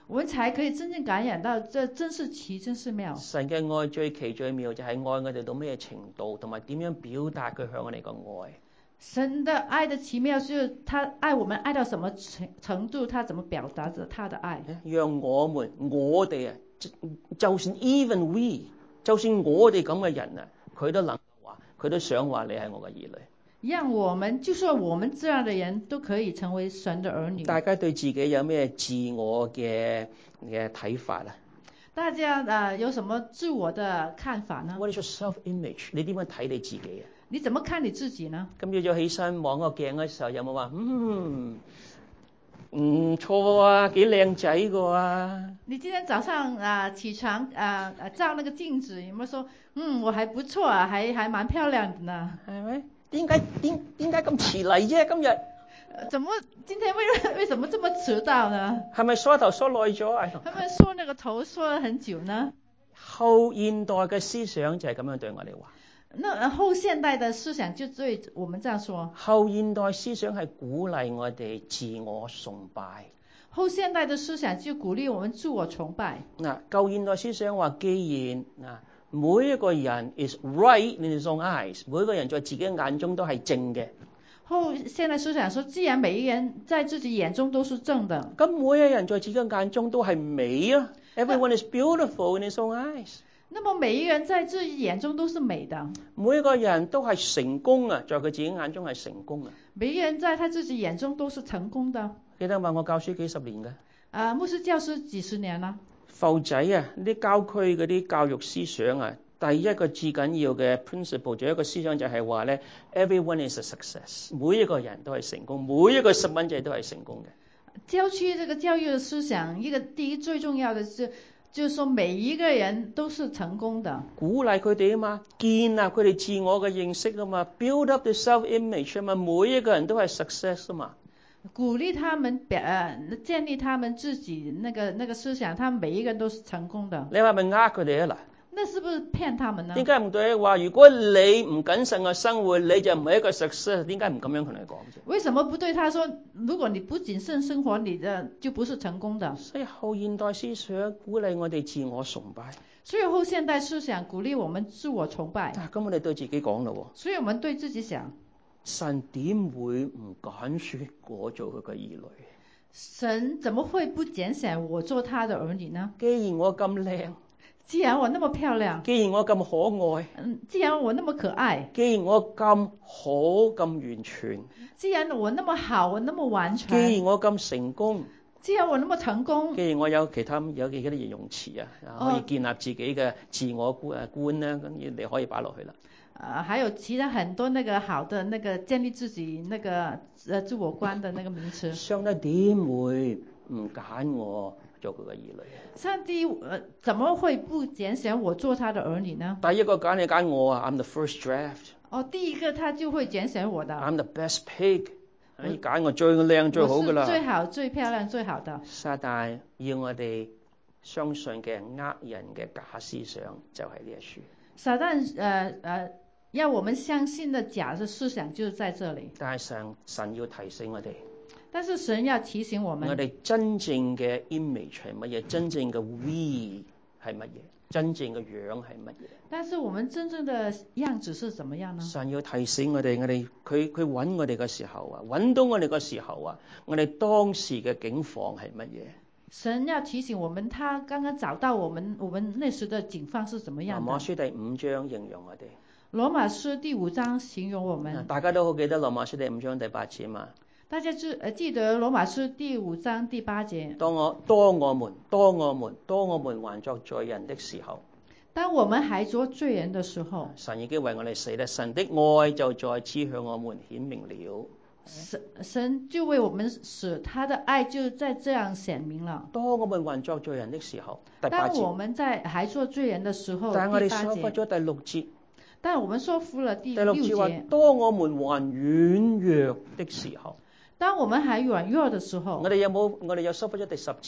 我們才可以真正感染到這真是奇真是妙。 神嘅愛最奇最妙就係愛我哋到咩程度，同埋點樣表達佢向我哋個愛。 神的愛的奇妙是他愛我們愛到什麼程程度，他怎麼表達着他的愛。 讓我們我哋啊，就算 even we， 就算我哋咁嘅人啊，佢都能話，佢都想話你係我嘅兒女。 讓我們就說我們這樣的人都可以成為神的兒女。 大家對自己有咩自我嘅嘅睇法啊？ 大家啊有什麼自我的看法呢？ What is your self-image？ 你點樣睇你自己啊？ 你怎麼看你自己呢？ 今朝早起身望個鏡嘅時候，有冇話嗯唔錯啊，幾靚仔個啊？ 你今天早上啊起床啊啊照那個鏡子，有冇有說嗯我還不錯啊，還還蠻漂亮的呢？ 係咪？點解點點解咁遲嚟啫？今日怎麼今天為為什麼這麼遲到呢？ 係咪梳頭梳耐咗啊？ 他們梳那個頭梳了很久呢？ 後現代嘅思想就係咁樣對我哋話。 那後現代的思想就對我們這樣說。 後現代思想係鼓勵我哋自我崇拜。 後現代的思想就鼓勵我們自我崇拜。 嗱，舊現代思想話，既然嗱每一個人 is right in his own eyes， 每個人在自己眼中都係正嘅。 後現代思想說，既然每一個人在自己眼中都是正的， 咁每一個人在自己眼中都係美啊。Everyone is beautiful in his own eyes。 那麼每一個人在自己眼中都是美的。 每一個人都係成功啊，在佢自己眼中係成功啊。 每一個人在他自己眼中都是成功的。 記得話我教書幾十年嘅。 啊，牧師教書幾十年啦。 埠仔啊，啲郊區嗰啲教育思想啊，第一個至緊要嘅 principle， 仲有一個思想就係話咧 ，everyone is a success， 每一個人都係成功，每一個細蚊仔都係成功嘅。郊區這個教育嘅思想，一個第一最重要的是，就是說每一個人都是成功的。 鼓勵佢哋啊嘛，建立佢哋自我嘅認識啊嘛 ，build up the self-image 啊嘛，每一個人都係 success 啊嘛。 鼓勵他們表、呃，建立他們自己那個那個思想，他們每一個人都是成功的。 你話咪呃佢哋啊嗱？ 那是不是騙他們呢？ 點解唔對話？如果你唔謹慎嘅生活，你就唔係一個 success。點解唔咁樣同你講啫？ 為什麼不對他說？如果你不謹慎生活，你的就不是成功的。 所以後現代思想鼓勵我哋自我崇拜。 所以後現代思想鼓勵我們自我崇拜。 啊，咁我哋對自己講咯。 所以我們對自己想。 神點會唔揀選我做佢嘅兒女？ 神怎麼會不揀選我做他的兒女呢？ 既然我咁靚， 既然我那麼漂亮， 既然我咁可愛， 嗯，既然我那麼可愛， 既然我咁好咁完全， 既然我那麼好，我那麼完全， 既然我咁成功， 既然我那麼成功， 既然我有其他有幾多形容詞啊，可以建立自己嘅自我觀誒觀咧，咁你可以擺落去啦。 呃，還有其他很多那個好的那個建立自己那個呃自我觀的那個名詞。上帝點會唔揀我做佢嘅兒女？ 上帝呃怎麼會不揀選我做他的兒女呢？ 第一個揀你揀我啊 ，I'm the first draft。 哦，第一個他就會揀選我的。 I'm the best pig。你揀我最靚最好㗎啦。 我是最好、最漂亮、最好的。 撒旦要我哋相信嘅呃人嘅假思想就係呢一書。 撒旦呃呃要我們相信的假的思想就是在這裡。 但係神神要提醒我哋。 但是神要提醒我們。 我哋真正嘅 image 係乜嘢？真正嘅 we 係乜嘢？真正嘅樣係乜嘢？ 但是我們真正的樣子是怎麼樣呢？ 神要提醒我哋，我哋佢佢揾我哋嘅時候啊，揾到我哋嘅時候啊，我哋當時嘅境況係乜嘢？ 神要提醒我們，他剛剛找到我們，我們那時的境況是怎麼樣的？ 羅馬書第五章形容我哋。 羅馬書第五章形容我們。 大家都好記得羅馬書第五章第八節嘛？ 大家記誒記得羅馬書第五章第八節。當我當我們當我們當我們還作罪人的時候， 當我們還作罪人的時候， 神已經為我哋死了，神的愛就在此向我們顯明了。 神神就為我們死，他的愛就在這樣顯明了。 當我們還作罪人的時候，第八節。 當我們在還作罪人的時候， 但係我哋疏忽咗第六節。 但我們說服了第六節話，當我們還軟弱的時候， 當我們還軟弱的時候， 我哋有冇我哋有疏忽咗第十節？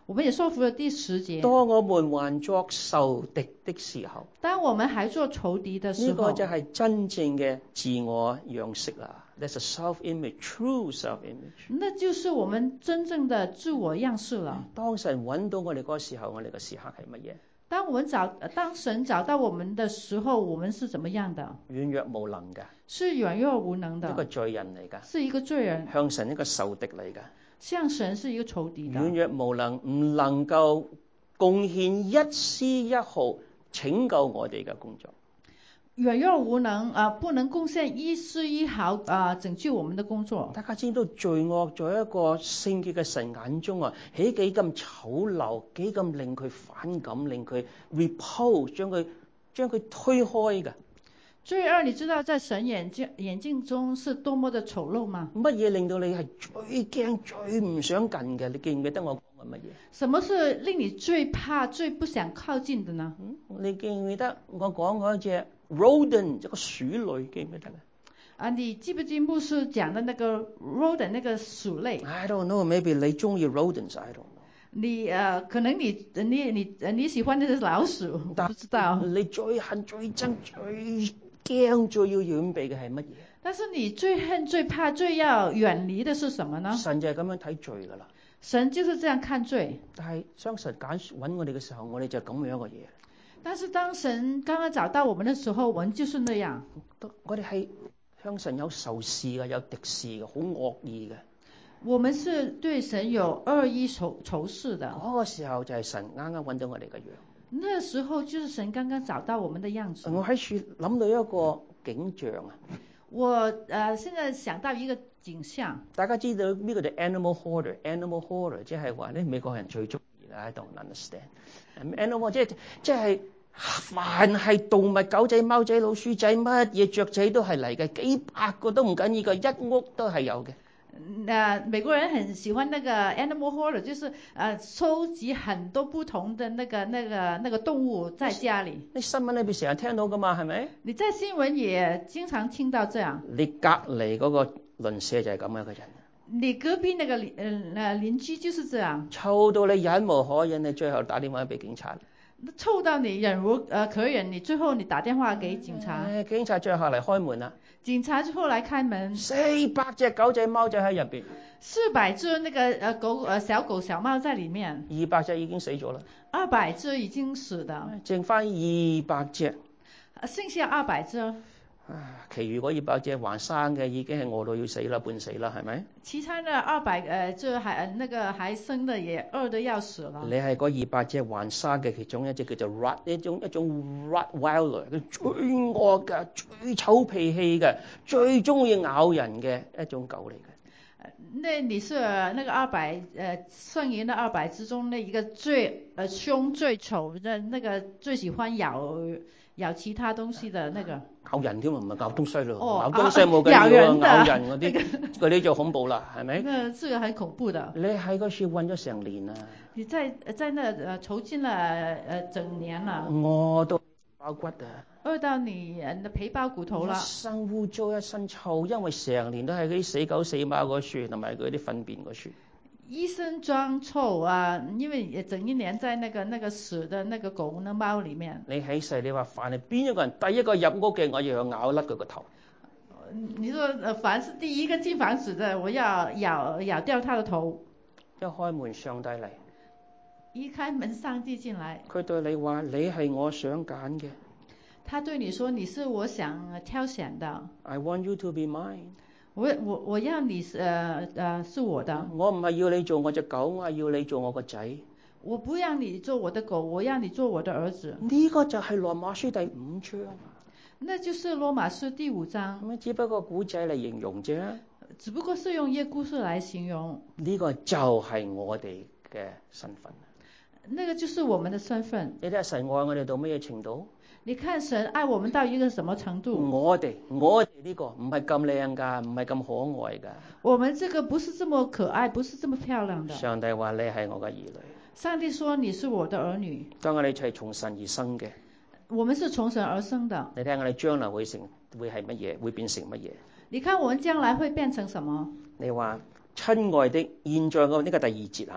我們也說服了第十節。 當我們還作仇敵的時候， 當我們還做仇敵的時候， 呢個就係真正嘅自我樣式啦。That's a self-image, true self-image。 那就是我們真正的自我樣式了。 當神揾到我哋嗰個時候，我哋嘅時刻係乜嘢？ 當我們找當神找到我們的時候，我們是怎麼樣的？ 軟弱無能嘅， 是軟弱無能的， 一個罪人嚟㗎， 是一個罪人， 向神一個仇敵嚟㗎。 向神是一個仇敵的， 軟弱無能，唔能夠貢獻一絲一毫拯救我哋嘅工作。 軟弱無能啊、呃，不能貢獻一絲一毫啊、呃，拯救我們的工作。 大家知道罪惡在一個聖潔嘅神眼中啊，係幾咁醜陋，幾咁令佢反感，令佢 repulse， 將佢將佢推開嘅。 罪惡，你知道在神眼睛眼睛中是多麼的醜陋嗎？ 乜嘢令到你係最驚、最唔想近嘅？你記唔記得我講緊乜嘢？ 什麼是令你最怕、最不想靠近的呢？ 嗯、你記唔記得我講嗰隻 rodent 一個鼠類，記唔記得啊？ 啊，你記不記牧師講的那個 rodent 那個鼠類 ？I don't know，maybe 你中意 rodents，I don't know。 你呃，可能你你你你喜歡那隻老鼠，我不知道。 你最恨、最憎、最驚、最要遠避嘅係乜嘢？ 但是你最恨、最怕、最要遠離的是什麼呢？ 神就係咁樣睇罪㗎啦。 神就是這樣看罪。 但係當神揀揾我哋嘅時候，我哋就咁樣嘅嘢。 但是當神剛剛找到我們的時候，我們就是那樣。 我哋係向神有仇視嘅，有敵視嘅，好惡意嘅。 我們是對神有惡意仇仇視的。 嗰個時候就係神啱啱揾到我哋嘅樣。 那時候就是神剛剛找到我們的樣子。 我喺處諗到一個景象啊。 我呃現在想到一個景象。 大家知道呢個就 animal hoarder，animal hoarder 即係話咧美國人最中意啦。I don't understand。animal 即係即係凡係動物，狗仔、貓仔、老鼠仔，乜嘢雀仔都係嚟嘅，幾百個都唔緊要嘅，一屋都係有嘅。 呃，美國人很喜歡那個 animal hoarder，就是呃收集很多不同的那個那個那個動物在家裏。 你新聞裏邊成日聽到噶嘛，係咪？ 你在新聞也經常聽到這樣。 你隔離嗰個鄰舍就係咁樣嘅人。 你隔壁那個鄰呃鄰居就是這樣。 臭到你忍無可忍，你最後打電話俾警察。 臭到你忍無呃可忍，你最後你打電話給警察。 誒，警察最後嚟開門啦。 警察之後來開門。 四百隻狗仔貓仔喺入邊。 四百隻那個呃狗呃小狗小貓在裡面。 二百隻已經死咗啦。 二百隻已經死的。 剩翻二百隻。 剩下二百隻。 啊，其餘嗰二百隻還生嘅已經係餓到要死啦，半死啦，係咪？ 其他的二百呃，就還那個還生的也餓得要死了。 你係嗰二百隻還生嘅其中一隻叫做 rat， 一種一種 rottweiler，佢最惡嘅、最臭脾氣嘅、最中意咬人嘅一種狗嚟嘅。 那你是那個二百呃剩餘的二百之中那一個最呃兇最醜的那個最喜歡咬咬其他東西的那個。 咬人添啊，唔係咬東西咯。 哦、 咬東西冇計喎，咬人嗰啲嗰啲就恐怖啦，係咪？ 那這個很恐怖的。 你喺嗰處韞咗成年啊！ 你在在那呃囚禁了呃整年了。 我都包骨啊！ 餓到你呃皮包骨頭啦。 一身污糟一身臭，因為成年都係嗰啲死狗死貓嗰處，同埋嗰啲糞便嗰處。 一身髒臭啊！因為整一年在那個那個死的那個狗、那貓裡面。你起誓你話凡係邊一個人第一個入屋嘅，我要咬甩佢個頭。 你說呃，凡是第一個進房子的，我要咬咬掉他的頭。 一開門上帝嚟。 一開門上帝進來。 佢對你話：你係我想揀嘅。 他對你說：你是我想挑選的。 I want you to be mine。 我我我要你是呃呃是我的。 我唔係要你做我隻狗，我係要你做我個仔。 我不讓你做我的狗，我要你做我的兒子。 呢個就係羅馬書第五章。 那就是羅馬書第五章。 咁只不過古仔嚟形容啫。 只不過是用一個故事來形容。 呢個就係我哋嘅身份。 那個就是我們的身份。 你睇下神愛我哋到乜嘢程度？ 你看神愛我們到一個什麼程度？ 我哋我哋呢個唔係咁靚噶，唔係咁可愛噶。 我們這個不是這麼可愛，不是這麼漂亮的。 上帝話你係我嘅兒女。 上帝說你是我的兒女。 當我哋一齊從神而生嘅。 我們是從神而生的。 你睇下我哋將來會成會係乜嘢？會變成乜嘢？ 你看我們將來會變成什麼？ 你話親愛的，現在嘅呢個第二節啊。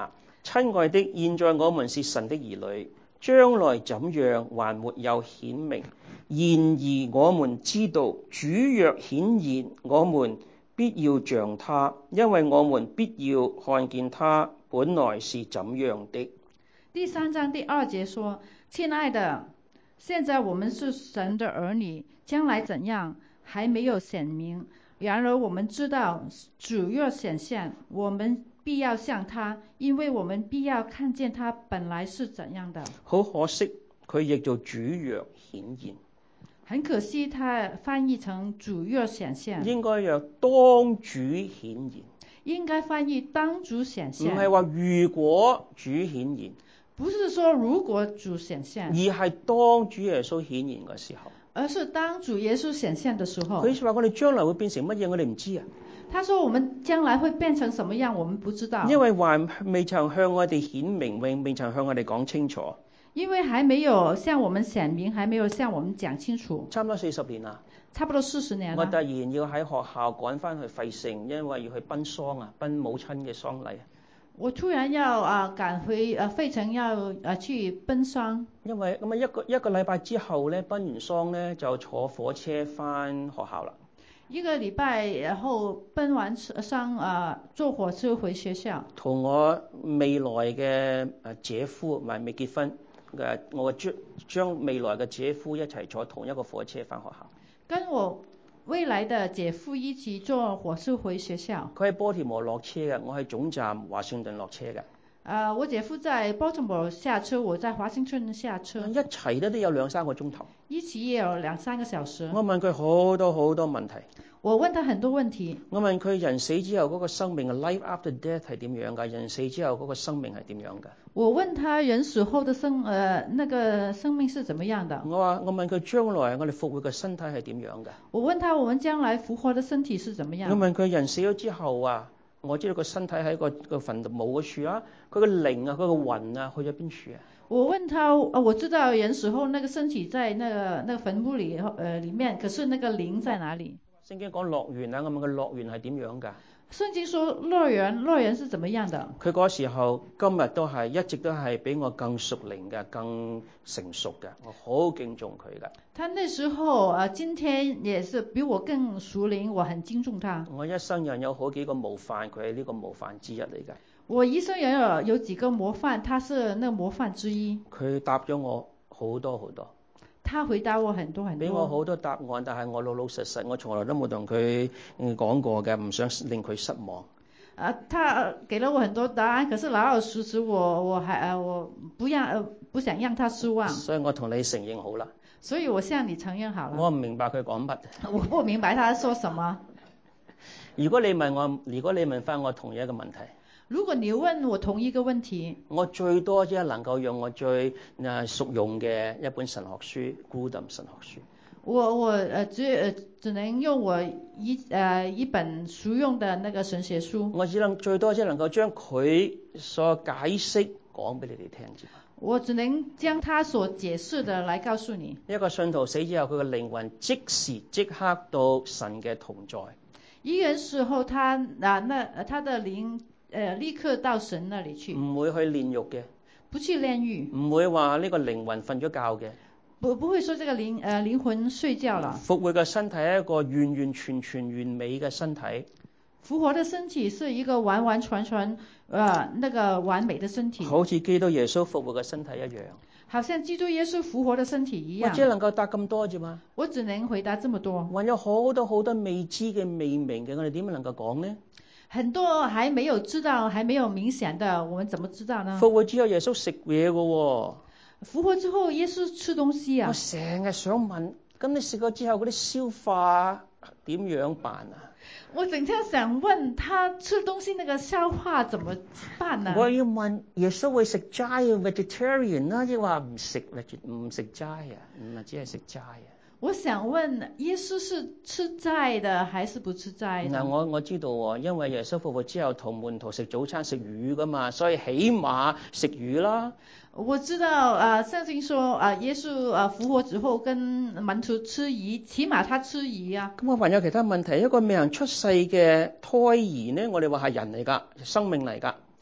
親愛的，現在我們是神的兒女，將來怎樣還沒有顯明。然而我們知道，主若顯現，我們必要像他，因為我們必要看見他本來是怎樣的。 第三章第二節說：親愛的，現在我們是神的兒女，將來怎樣還沒有顯明。然而我們知道，主若顯現，我們必要像他，因為我們必要看見他本來是怎樣的。 好可惜，佢譯做主若顯現。 很可惜，他翻譯成主若顯現。 應該若當主顯現。 應該翻譯當主顯現。 唔係話如果主顯現。 不是說如果主顯現， 而係當主耶穌顯現嘅時候。 而是當主耶穌顯現的時候。 佢話我哋將來會變成乜嘢，我哋唔知啊。 他說我們將來會變成什麼樣，我們不知道。 因為還未曾向我哋顯明，未未曾向我哋講清楚。 因為還沒有向我們顯明，還沒有向我們講清楚。 差唔多四十年啦。 差不多四十年啦。 我突然要喺學校趕翻去費城，因為要去奔喪啊，奔母親嘅喪禮。 我突然要啊趕回啊費城，要啊去奔喪。因為咁啊一個一個禮拜之後咧，奔完喪咧就坐火車翻學校啦。 一個禮拜後奔完喪啊，坐火車回學校。同我未來嘅誒姐夫，唔係未結婚嘅，我將將未來嘅姐夫一齊坐同一個火車翻學校。 跟我未來的姐夫一起坐火車回學校。 佢喺波提摩落車嘅，我喺總站華盛頓落車嘅。 啊、呃，我姐夫在波特摩下車，我在華盛頓下車。 一齊咧都有兩三個鐘頭。 一起也有兩三個小時。 我問佢好多好多問題。 我問他很多問題。 我問佢人死之後嗰個生命 ，life after death 係點樣㗎？人死之後嗰個生命係點樣㗎？ 我問他人死後的生，呃，那個生命是怎麼樣的？ 我話我問佢將來我哋復活嘅身體係點樣㗎？ 我問他我們將來復活的身體是怎麼樣？ 我問佢人死咗之後啊，我知道個身體喺個個墳墓嗰處啊，佢個靈啊，佢個魂啊去咗邊處啊？ 我問他，我知道人死後那個身體在那個那個墳墓裏，呃，裏面，可是那個靈在哪裏？ 聖經講樂園啊，我問佢樂園係點樣㗎？ 聖經說樂園，樂園是怎麼樣的？佢嗰時候今日都係一直都係比我更屬靈嘅，更成熟嘅，我好敬重佢㗎。 他那時候啊，今天也是比我更屬靈，我很敬重他。 我一生人有好幾個模範，佢係呢個模範之一嚟㗎。 我一生人有有幾個模範，他是那個模範之一。 佢答咗我好多好多。 他回答我很多很多， 俾我好多答案，但係我老老實實，我從來都冇同佢講過嘅，唔想令佢失望。 啊，他給了我很多答案，可是老老實實我我還啊我不讓呃不想讓他失望。 所以我同你承認好啦。 所以我向你承認好了。 我唔明白佢講乜。 我不明白他說什麼。 如果你問我，如果你問翻我同一個問題。 如果你問我同一個問題， 我最多只係能夠用我最誒熟用嘅一本神學書《古特神學書》。 我我誒只誒只能用我一誒一本熟用的那個神學書。 我只能最多只能夠將佢所解釋講俾你哋聽啫。 我只能將他所解釋的來告訴你。 一個信徒死之後，佢嘅靈魂即時即刻到神嘅同在。 一個人死後，他啊那他的靈。誒，立刻到神那裏去， 唔會去煉獄嘅， 不去煉獄， 唔會話呢個靈魂瞓咗覺嘅， 不不會說這個靈誒、呃、靈魂睡覺了。 復活嘅身體係一個完完全全完美嘅身體， 復活的身體是一個完完全全呃那個完美的身體， 好似基督耶穌復活嘅身體一樣， 好像基督耶穌復活的身體一樣。 我只能夠答咁多啫嘛， 我只能回答這麼多， 還有好多好多未知嘅未明嘅，我哋點樣能夠講呢？ 很多還沒有知道，還沒有明顯的，我們怎麼知道呢？ 復活之後耶穌食嘢嘅喎， 復活之後耶穌吃東西啊！ 我成日想問，咁你食咗之後嗰啲消化點樣辦啊？ 我整天想問他吃東西那個消化怎麼辦呢？ 我要問耶穌會食齋 vegetarian 啦，抑或唔食唔食齋啊？唔係只係食齋啊？ 我想問耶穌是吃齋的還是不吃齋的？ 嗱，我我知道喎，因為耶穌復活之後同門徒食早餐食魚噶嘛，所以起碼食魚啦。 我知道啊，聖經說啊，耶穌啊復活之後跟門徒吃魚，起碼他吃魚啊。 咁我還有其他問題，一個未能出世嘅胎兒呢，我哋話係人嚟噶，生命嚟噶。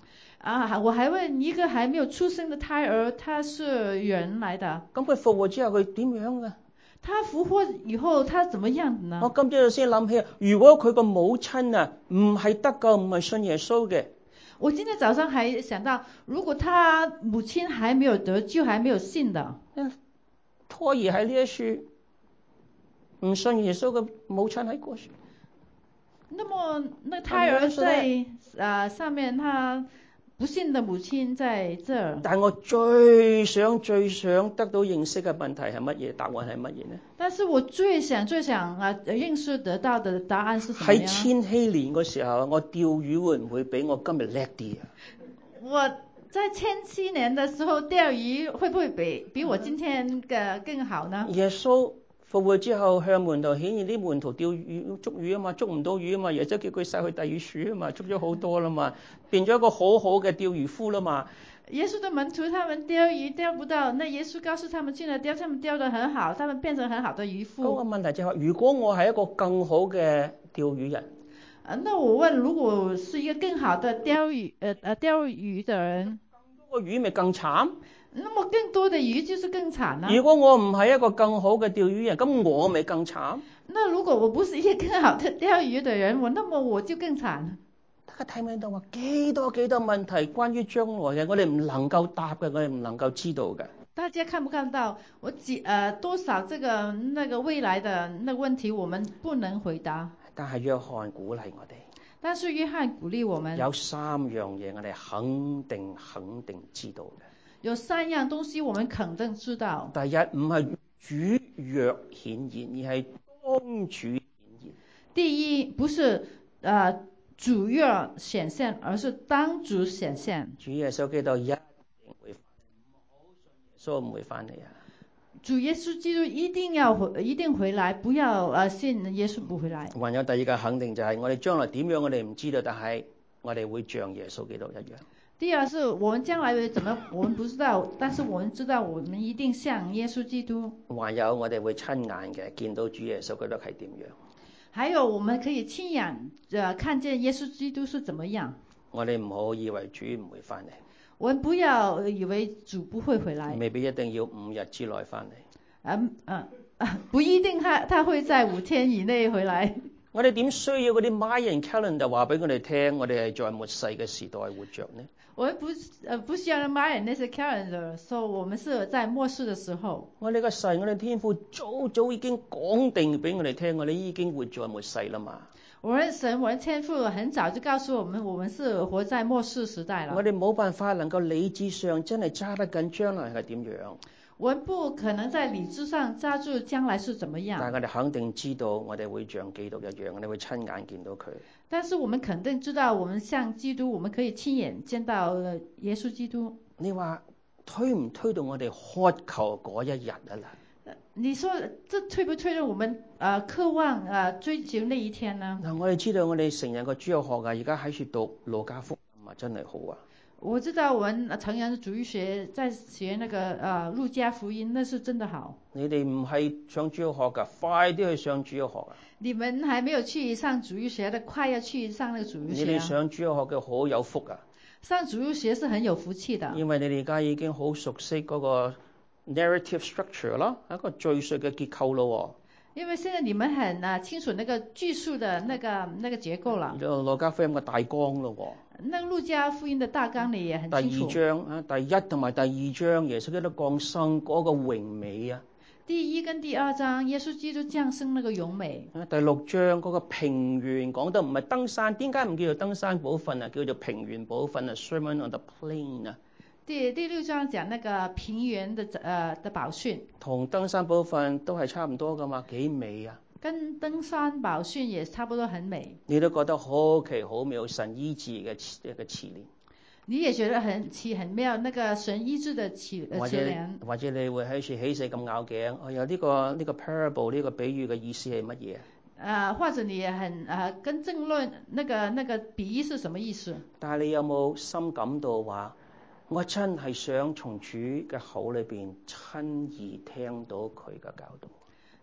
啊，我還問一個還沒有出生的胎兒，他是人來的。 咁佢復活之後佢點樣嘅？ 他復活以後，他怎麼樣呢？ 我今朝先諗起，如果佢個母親啊唔係得救，唔係信耶穌嘅。 我今天早上還想到，如果他母親還沒有得救，還沒有信的， 胎兒喺呢一處，唔信耶穌嘅母親喺嗰處。 那麼那胎兒在啊上面，他不信的母親在這。 但係我最想最想得到認識嘅問題係乜嘢？答案係乜嘢呢？ 但是我最想最想啊認識得到的答案是什麼呀？ 喺千禧年嗰時候，我釣魚會唔會比我今日叻啲啊？ 我在千禧年的時候釣魚會不會比比我今天嘅更好呢？ 耶穌復活之後向門徒顯現，啲門徒釣魚捉魚啊嘛，捉唔到魚啊嘛，耶穌叫佢撒去第二處啊嘛，捉咗好多啦嘛，變咗一個好好嘅釣魚夫啦嘛。 耶穌的門徒他們釣魚釣不到，那耶穌告訴他們去了釣，他們釣得很好，他們變成很好的漁夫。 嗰個問題就係話，如果我係一個更好嘅釣魚人， 啊，那我問，如果是一個更好的釣魚，呃呃釣魚的人， 個魚咪更慘？ 那麼更多的魚就是更慘啦。 如果我唔係一個更好嘅釣魚人，咁我咪更慘？ 那如果我不是一個更好的釣魚的人，我那麼我就更慘。 大家睇唔睇到話幾多幾多問題關於將來嘅，我哋唔能夠答嘅，我哋唔能夠知道嘅。 大家看不看到我幾呃多少這個那個未來的那個問題，我們不能回答。 但係約翰鼓勵我哋， 但是約翰鼓勵我們有三樣嘢我哋肯定肯定知道嘅。 有三樣東西我們肯定知道。 第一，唔係主若顯現，而係當主顯現。 第一，不是呃主若顯現，而是當主顯現。 主耶穌基督一定會翻嚟，唔好信耶穌唔會翻嚟啊！ 主耶穌基督一定要回，一定回來，不要呃信耶穌不回來。 還有第二個肯定就係我哋將來點樣，我哋唔知道，但係我哋會像耶穌基督一樣。 第二是我們將來會怎麼，我們不知道，但是我們知道我們一定像耶穌基督。 還有我哋會親眼嘅見到主耶穌基督係點樣。 還有我們可以親眼呃看見耶穌基督是怎麼樣。 我哋唔好以為主唔會翻嚟。 我們不要以為主不會回來。 未必一定要五日之內翻嚟。 嗯嗯啊，不一定他他會在五天以內回來。 我哋點需要嗰啲 Mayan calendar 話俾我哋聽，我哋係在末世嘅時代活着呢？ 我們不呃不需要 Mayan 那些 calendar，說、so、我們是在末世的時候。 我哋個神，我哋天父早早已經講定俾我哋聽，我哋已經活在末世啦嘛。 我們神，我們天父很早就告訴我們，我們是活在末世時代了。 我哋冇辦法能夠理智上真係揸得緊將來係點樣。 我們不可能在理智上揸住將來是怎麼樣。 但係我哋肯定知道，我哋會像基督一樣，我哋會親眼見到佢。 但是我們肯定知道，我們像基督，我們可以親眼見到耶穌基督。 你話推唔推動我哋渴求嗰一日啊啦？ 你說這推不推動我們呃渴望呃追求那一天呢？ 嗱，我哋知道我哋成人個主日學啊，而家喺處讀路加福音啊，真係好啊！ 我知道我們成人主日學在學那個呃路加福音，那是真的好。 你哋唔係上主日學噶，快啲去上主日學啊！ 你們還沒有去上主日學的，快要去上那個主日學啊！ 你哋上主日學嘅好有福啊！ 上主日學是很有福氣的， 因為你哋而家已經好熟悉嗰個 narrative structure 咯，一個敘述嘅結構咯。 因為現在你們很啊清楚那個敘述的那個那個結構了。 路加福音嘅大綱咯。 那路加福音的大綱你也很清楚。 第二章啊，第一同埋第二章耶穌基督降生嗰個榮美啊。 第一跟第二章耶穌基督降生那個榮美。 第六章嗰個平原講得唔係登山，點解唔叫做登山寶訓啊？叫做平原寶訓啊 ，Sermon on the Plain 啊。第第六章講那個平原的呃的寶訓。同登山寶訓都係差唔多噶嘛，幾美啊！ 跟登山寶訓也差不多很美。 你都覺得好奇好妙，神醫治嘅一個詞典。 你也覺得很奇很妙，那個神醫治的詞呃詞典。 或者你會喺處起死咁咬頸，哦，有呢個呢個 parable 呢個比喻嘅意思係乜嘢？ 啊，或者你也很啊跟爭論那個那個比喻是什麼意思？ 但係你有冇深感到話，我真係想從主嘅口裏邊親耳聽到佢嘅教導？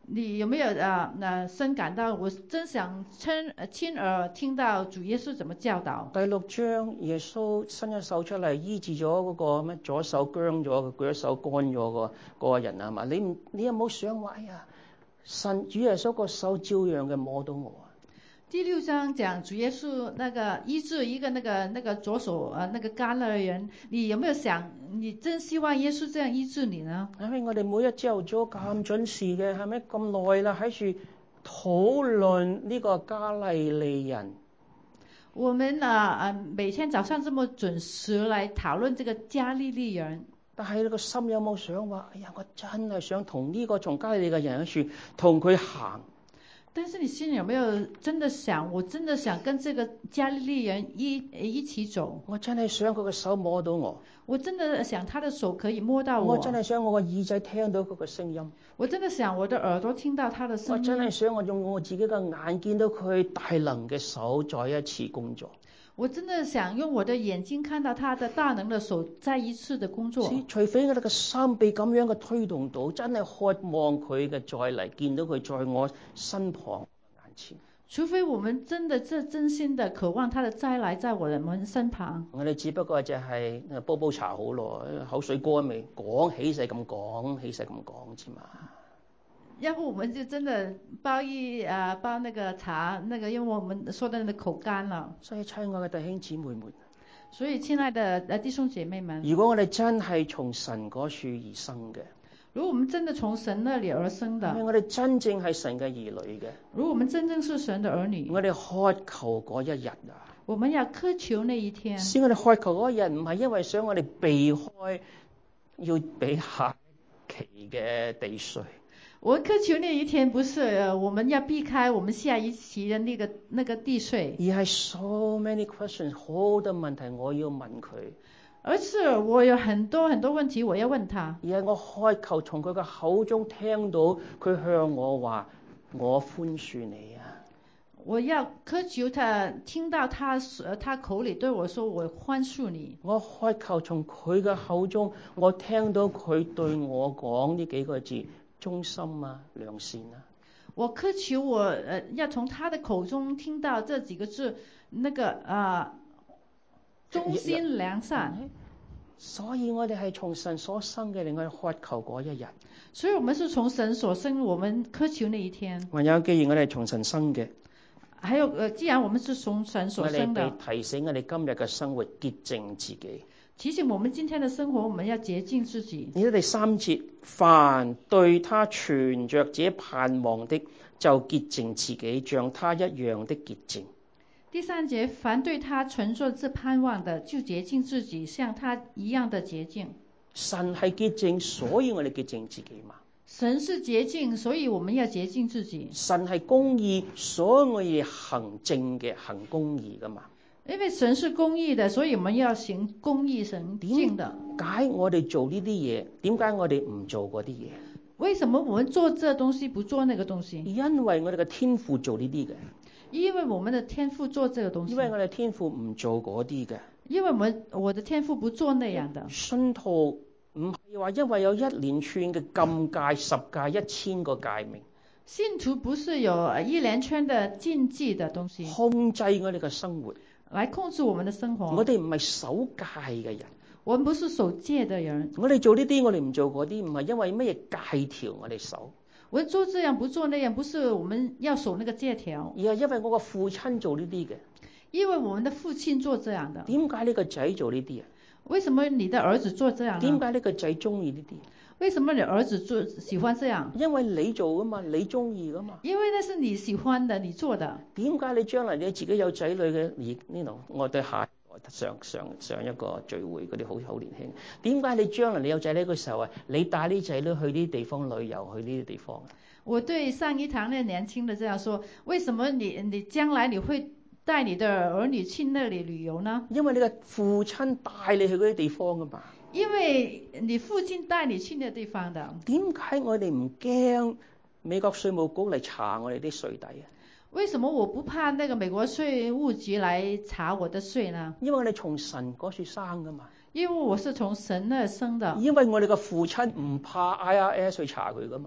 你有沒有啊啊深感到我真想親親耳聽到主耶穌怎麼教導？ 第六章耶穌伸一手出嚟醫治咗嗰個咩左手僵咗，佢一手乾咗個嗰個人啊嘛？你唔你有冇想話哎呀，神主耶穌個手照樣嘅摸到我啊？ 第六章講主耶穌那個醫治一個那個那個左手啊那個乾了的人，你有沒有想你真希望耶穌這樣醫治你呢？ 係咪我哋每一朝早咁準時嘅，係咪咁耐啦喺處討論呢個加利利人？ 我們啊啊每天早上這麼準時來討論這個加利利人， 但係你個心有冇想話？哎呀，我真係想同呢個從加利利嘅人喺處同佢行。 但是你心裡有沒有真的想，我真的想跟這個加利利人一一起走？ 我真係想佢個手摸到我。 我真的想他的手可以摸到我。 我真係想我個耳仔聽到佢個聲音。 我真的想我的耳朵聽到他的聲音。 我真係想我用我自己嘅眼見到佢大能嘅手再一次工作。 我真的想用我的眼睛看到他的大能的手再一次的工作。 除非我哋嘅心被咁樣嘅推動到，真係渴望佢嘅再嚟，見到佢在我身旁眼前。 除非我們真的這真心的渴望他的再來在我們身旁。 我哋只不過就係煲煲茶好耐，口水乾未講起勢咁講，起勢咁講啫嘛。 要不我們就真的煲一啊煲那個茶，那個因為我們說的那個口乾了。 所以親愛嘅弟兄姊妹們， 所以親愛的弟兄姐妹們， 如果我哋真係從神嗰處而生嘅， 如果我們真的從神那裡而生的， 我哋真正係神嘅兒女嘅， 如果我們真正是神的兒女， 我哋渴求嗰一日啊， 我們要渴求那一天。 先我哋渴求嗰一日，唔係因為想我哋避開要俾下期嘅地稅。 我渴求那一天不是我們要避開我們下一期的那個那個地稅， 而係 so many questions 好多問題我要問佢， 而是我有很多很多問題我要問他， 而係我渴求從佢嘅口中聽到佢向我話我寬恕你啊， 我要渴求他聽到他他口裡對我說我寬恕你， 我渴求從佢嘅口中我聽到佢對我講呢幾個字。忠心啊，良善啊！ 我渴求我呃要從他的口中聽到這幾個字，那個啊、呃、忠心良善。 所以我哋係從神所生嘅，令我哋渴求嗰一日。 所以我們是從神所生，我們渴求那一天。 還有，既然我哋係從神生嘅， 還有呃，既然我們是從神所生的， 我哋被提醒我哋今日嘅生活潔淨自己。 提醒我們今天的生活，我們要潔淨自己。 你睇第三節，凡對他存着這盼望的，就潔淨自己，像他一樣的潔淨。 第三節，凡對他存着這盼望的，就潔淨自己，像他一樣的潔淨。 神係潔淨，所以我哋潔淨自己嘛。 神是潔淨，所以我們要潔淨自己。 神係公義，所以我哋行正嘅，行公義噶嘛。 因為神是公義的，所以我們要行公義神正的。 點解我哋做呢啲嘢？點解我哋唔做嗰啲嘢？ 為什麼我們做這東西不做那個東西？ 因為我哋嘅天父做呢啲嘅。 因為我們的天父做這個東西。 因為我哋天父唔做嗰啲嘅。 因為我們我的天父不做那樣的。 信徒唔係話因為有一連串嘅禁戒、十戒、一千個誡命。 信徒不是有一連串的禁忌的東西控制我哋嘅生活。 來控制我們的生活。 我哋唔係守戒嘅人。 我們不是守戒的人。 我哋做呢啲，我哋唔做嗰啲，唔係因為乜嘢戒條我哋守。 我做這樣不做那樣，不是我們要守那個戒條， 而係因為我個父親做呢啲嘅。 因為我們的父親做這樣的。 點解呢個仔做呢啲啊？ 為什麼你的兒子做這樣呢？ 點解呢個仔中意呢啲？為什麼你兒子做喜歡這樣？ 因為你做噶嘛，你中意噶嘛。 因為那是你喜歡的，你做的。 點解你將來你自己有仔女嘅？而呢度我對下上上上一個聚會嗰啲好好年輕。點解你將來你有仔女嘅時候啊，你帶啲仔女去呢啲地方旅遊，去呢啲地方？ 我對上一堂那年輕的這樣說，為什麼你你將來你會帶你的兒女去那裡旅遊呢？ 因為你嘅父親帶你去嗰啲地方噶嘛。 因為你父親帶你去那地方的。 點解我哋唔驚美國稅務局嚟查我哋啲稅底啊？ 為什麼我不怕那個美國稅務局來查我的稅呢？ 因為我哋從神嗰處生噶嘛。 因為我是從神那生的。 因為我哋嘅父親唔怕 I R S 去查佢噶嘛。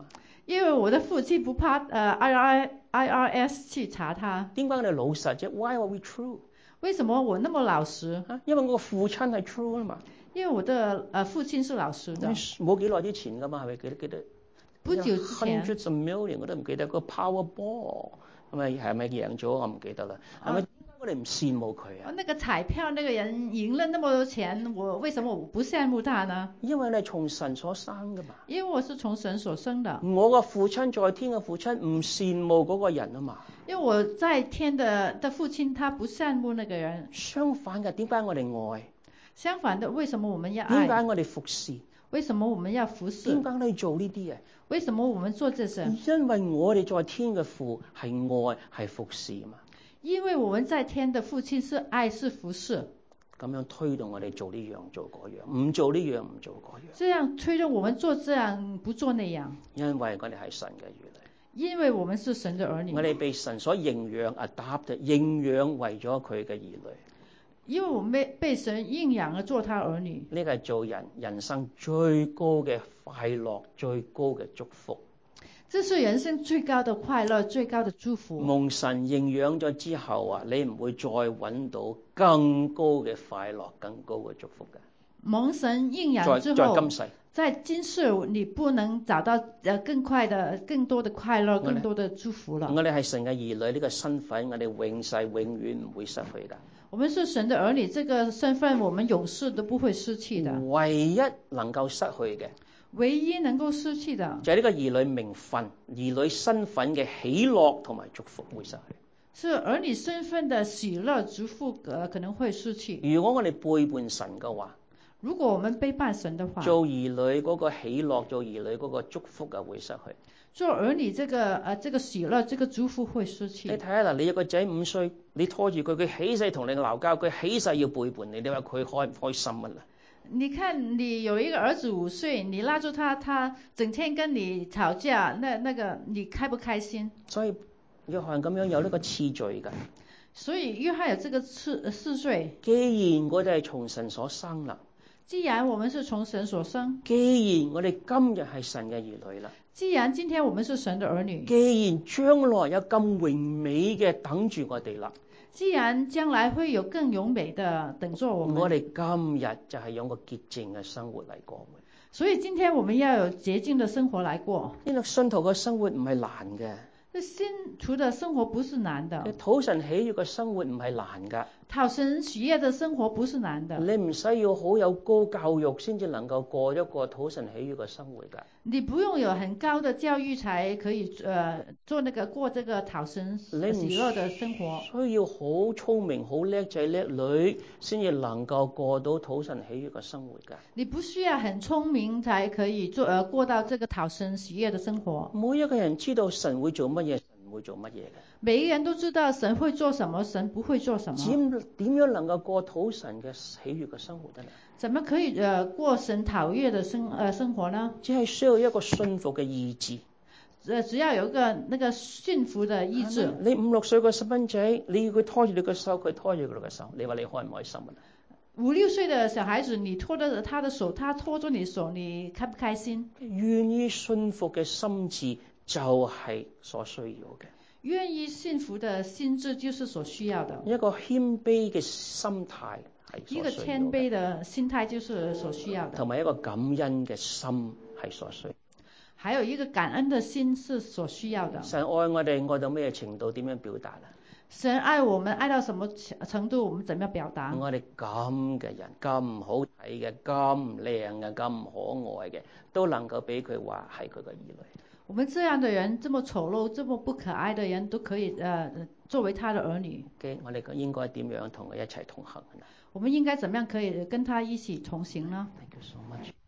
因為我的父親不怕呃 I R I R S 去查他。 點解我哋老實啫 ？Why are we true？ 為什麼我那麼老實？ 啊，因為我個父親係 true 啊嘛。 因為我的呃父親是老實的。 冇幾耐之前㗎嘛，係咪記得記得？ 不久之前。 hundreds of million 我都唔記得個 Powerball 係咪係咪贏咗？我唔記得啦。係咪？我哋唔羨慕佢啊！ 那個彩票那個人贏了那麼多錢，我為什麼我不羨慕他呢？ 因為你係從神所生㗎嘛。 因為我是從神所生的。 我個父親在天嘅父親唔羨慕嗰個人啊嘛。 因為我在天的的父親，他不羨慕那個人。 相反嘅，點解我哋愛？ 相反的，為什麼我們要愛？ 點解我哋服侍？ 為什麼我們要服侍？ 點解你做呢啲嘢？ 為什麼我們做這些？ 因為我哋在天嘅父係愛係服侍嘛。 因為我們在天的父親是愛是服侍。 咁樣推動我哋做呢樣做嗰樣，唔做呢樣唔做嗰樣。 這樣推動我們做這樣不做那樣。 因為我哋係神嘅兒女。 因為我們是神的兒女。 我哋被神所認養 adopt 認養為咗佢嘅兒女。 因為我們被被神認養而做他兒女。 呢個係做人人生最高嘅快樂，最高嘅祝福。 這是人生最高的快樂，最高的祝福。 蒙神認養咗之後啊，你唔會再揾到更高嘅快樂，更高嘅祝福嘅。 蒙神認養之後， 在今世， 在今世你不能找到呃更快的、更多的快樂、更多的祝福了。 我哋係神嘅兒女，呢個身份我哋永世永遠唔會失去㗎。 我們是神的兒女，這個身份我們永世都不會失去的。 唯一能夠失去嘅， 唯一能夠失去的就係呢個兒女名分、兒女身份嘅喜樂同埋祝福會失去。 是兒女身份的喜樂、祝福呃可能會失去。 如果我哋背叛神嘅話， 如果我們背叛神的話， 做兒女嗰個喜樂、做兒女嗰個祝福啊會失去。 做兒女這個呃這個喜樂、這個祝福會失去。 你睇下嗱，你有個仔五歲，你拖住佢，佢起勢同你鬧交，佢起勢要背叛你，你話佢開唔開心啊啦？ 你看你有一個兒子五歲，你拉住他，他整天跟你吵架，那那個你開不開心？ 所以約翰咁樣有呢個次序㗎。 所以約翰有這個次次序。 既然我哋係從神所生啦， 既然我們是從神所生， 既然我哋今日係神嘅兒女啦， 既然今天我們是神的兒女， 既然將來有咁榮美嘅等住我哋啦， 既然將來會有更榮美的等着我們， 我哋今日就係用個潔淨嘅生活嚟過。 所以今天我們要有潔淨的生活來過。 呢個信徒嘅生活唔係難嘅。 這信徒的生活不是難的。 討神喜悅嘅生活唔係難㗎。 討神喜悅的生活不是難的。 你唔使要好有高教育先至能夠過一個討神喜悅嘅生活㗎。 你不用有很高的教育才可以，呃，做那個過這個討神喜樂的生活。 需要好聰明、好叻仔叻女先至能夠過到討神喜悅嘅生活㗎。 你不需要很聰明才可以做，呃，過到這個討神喜悅的生活。 每一個人知道神會做乜嘢，神唔會做乜嘢嘅。 每一個人都知道神會做什麼，神不會做什麼。 點點樣能夠過討神嘅喜悅嘅生活呢？ 怎麼可以呃過神討悅的生呃生活呢？ 只係需要一個信服嘅意志。 呃，只要有一個那個信服的意志。 你五六歲個細蚊仔，你要佢拖住你個手，佢拖住佢個手，你話你開唔開心啊？ 五六歲的小孩子，你拖着他的手，他拖住你手，你開不開心？ 願意信服嘅心智就係所需要嘅。 願意信服的心智就是所需要的。 一個謙卑嘅心態係所需要嘅。 一個謙卑的心態就是所需要的。 同埋一個感恩嘅心係所需要。 還有一個感恩的心是所需要的。 神愛我哋愛到咩程度？點樣表達啊？ 神愛我們愛到什麼程度？我們怎麼樣表達？ 我哋咁嘅人，咁好睇嘅，咁靚嘅，咁可愛嘅，都能夠俾佢話係佢嘅兒女。 我們這樣的人，這麼醜陋、這麼不可愛的人都可以，呃，作為他的兒女。 Okay, 我哋應該點樣同佢一齊同行呢？ 我們應該怎麼樣可以跟他一起同行呢？ Thank you so much.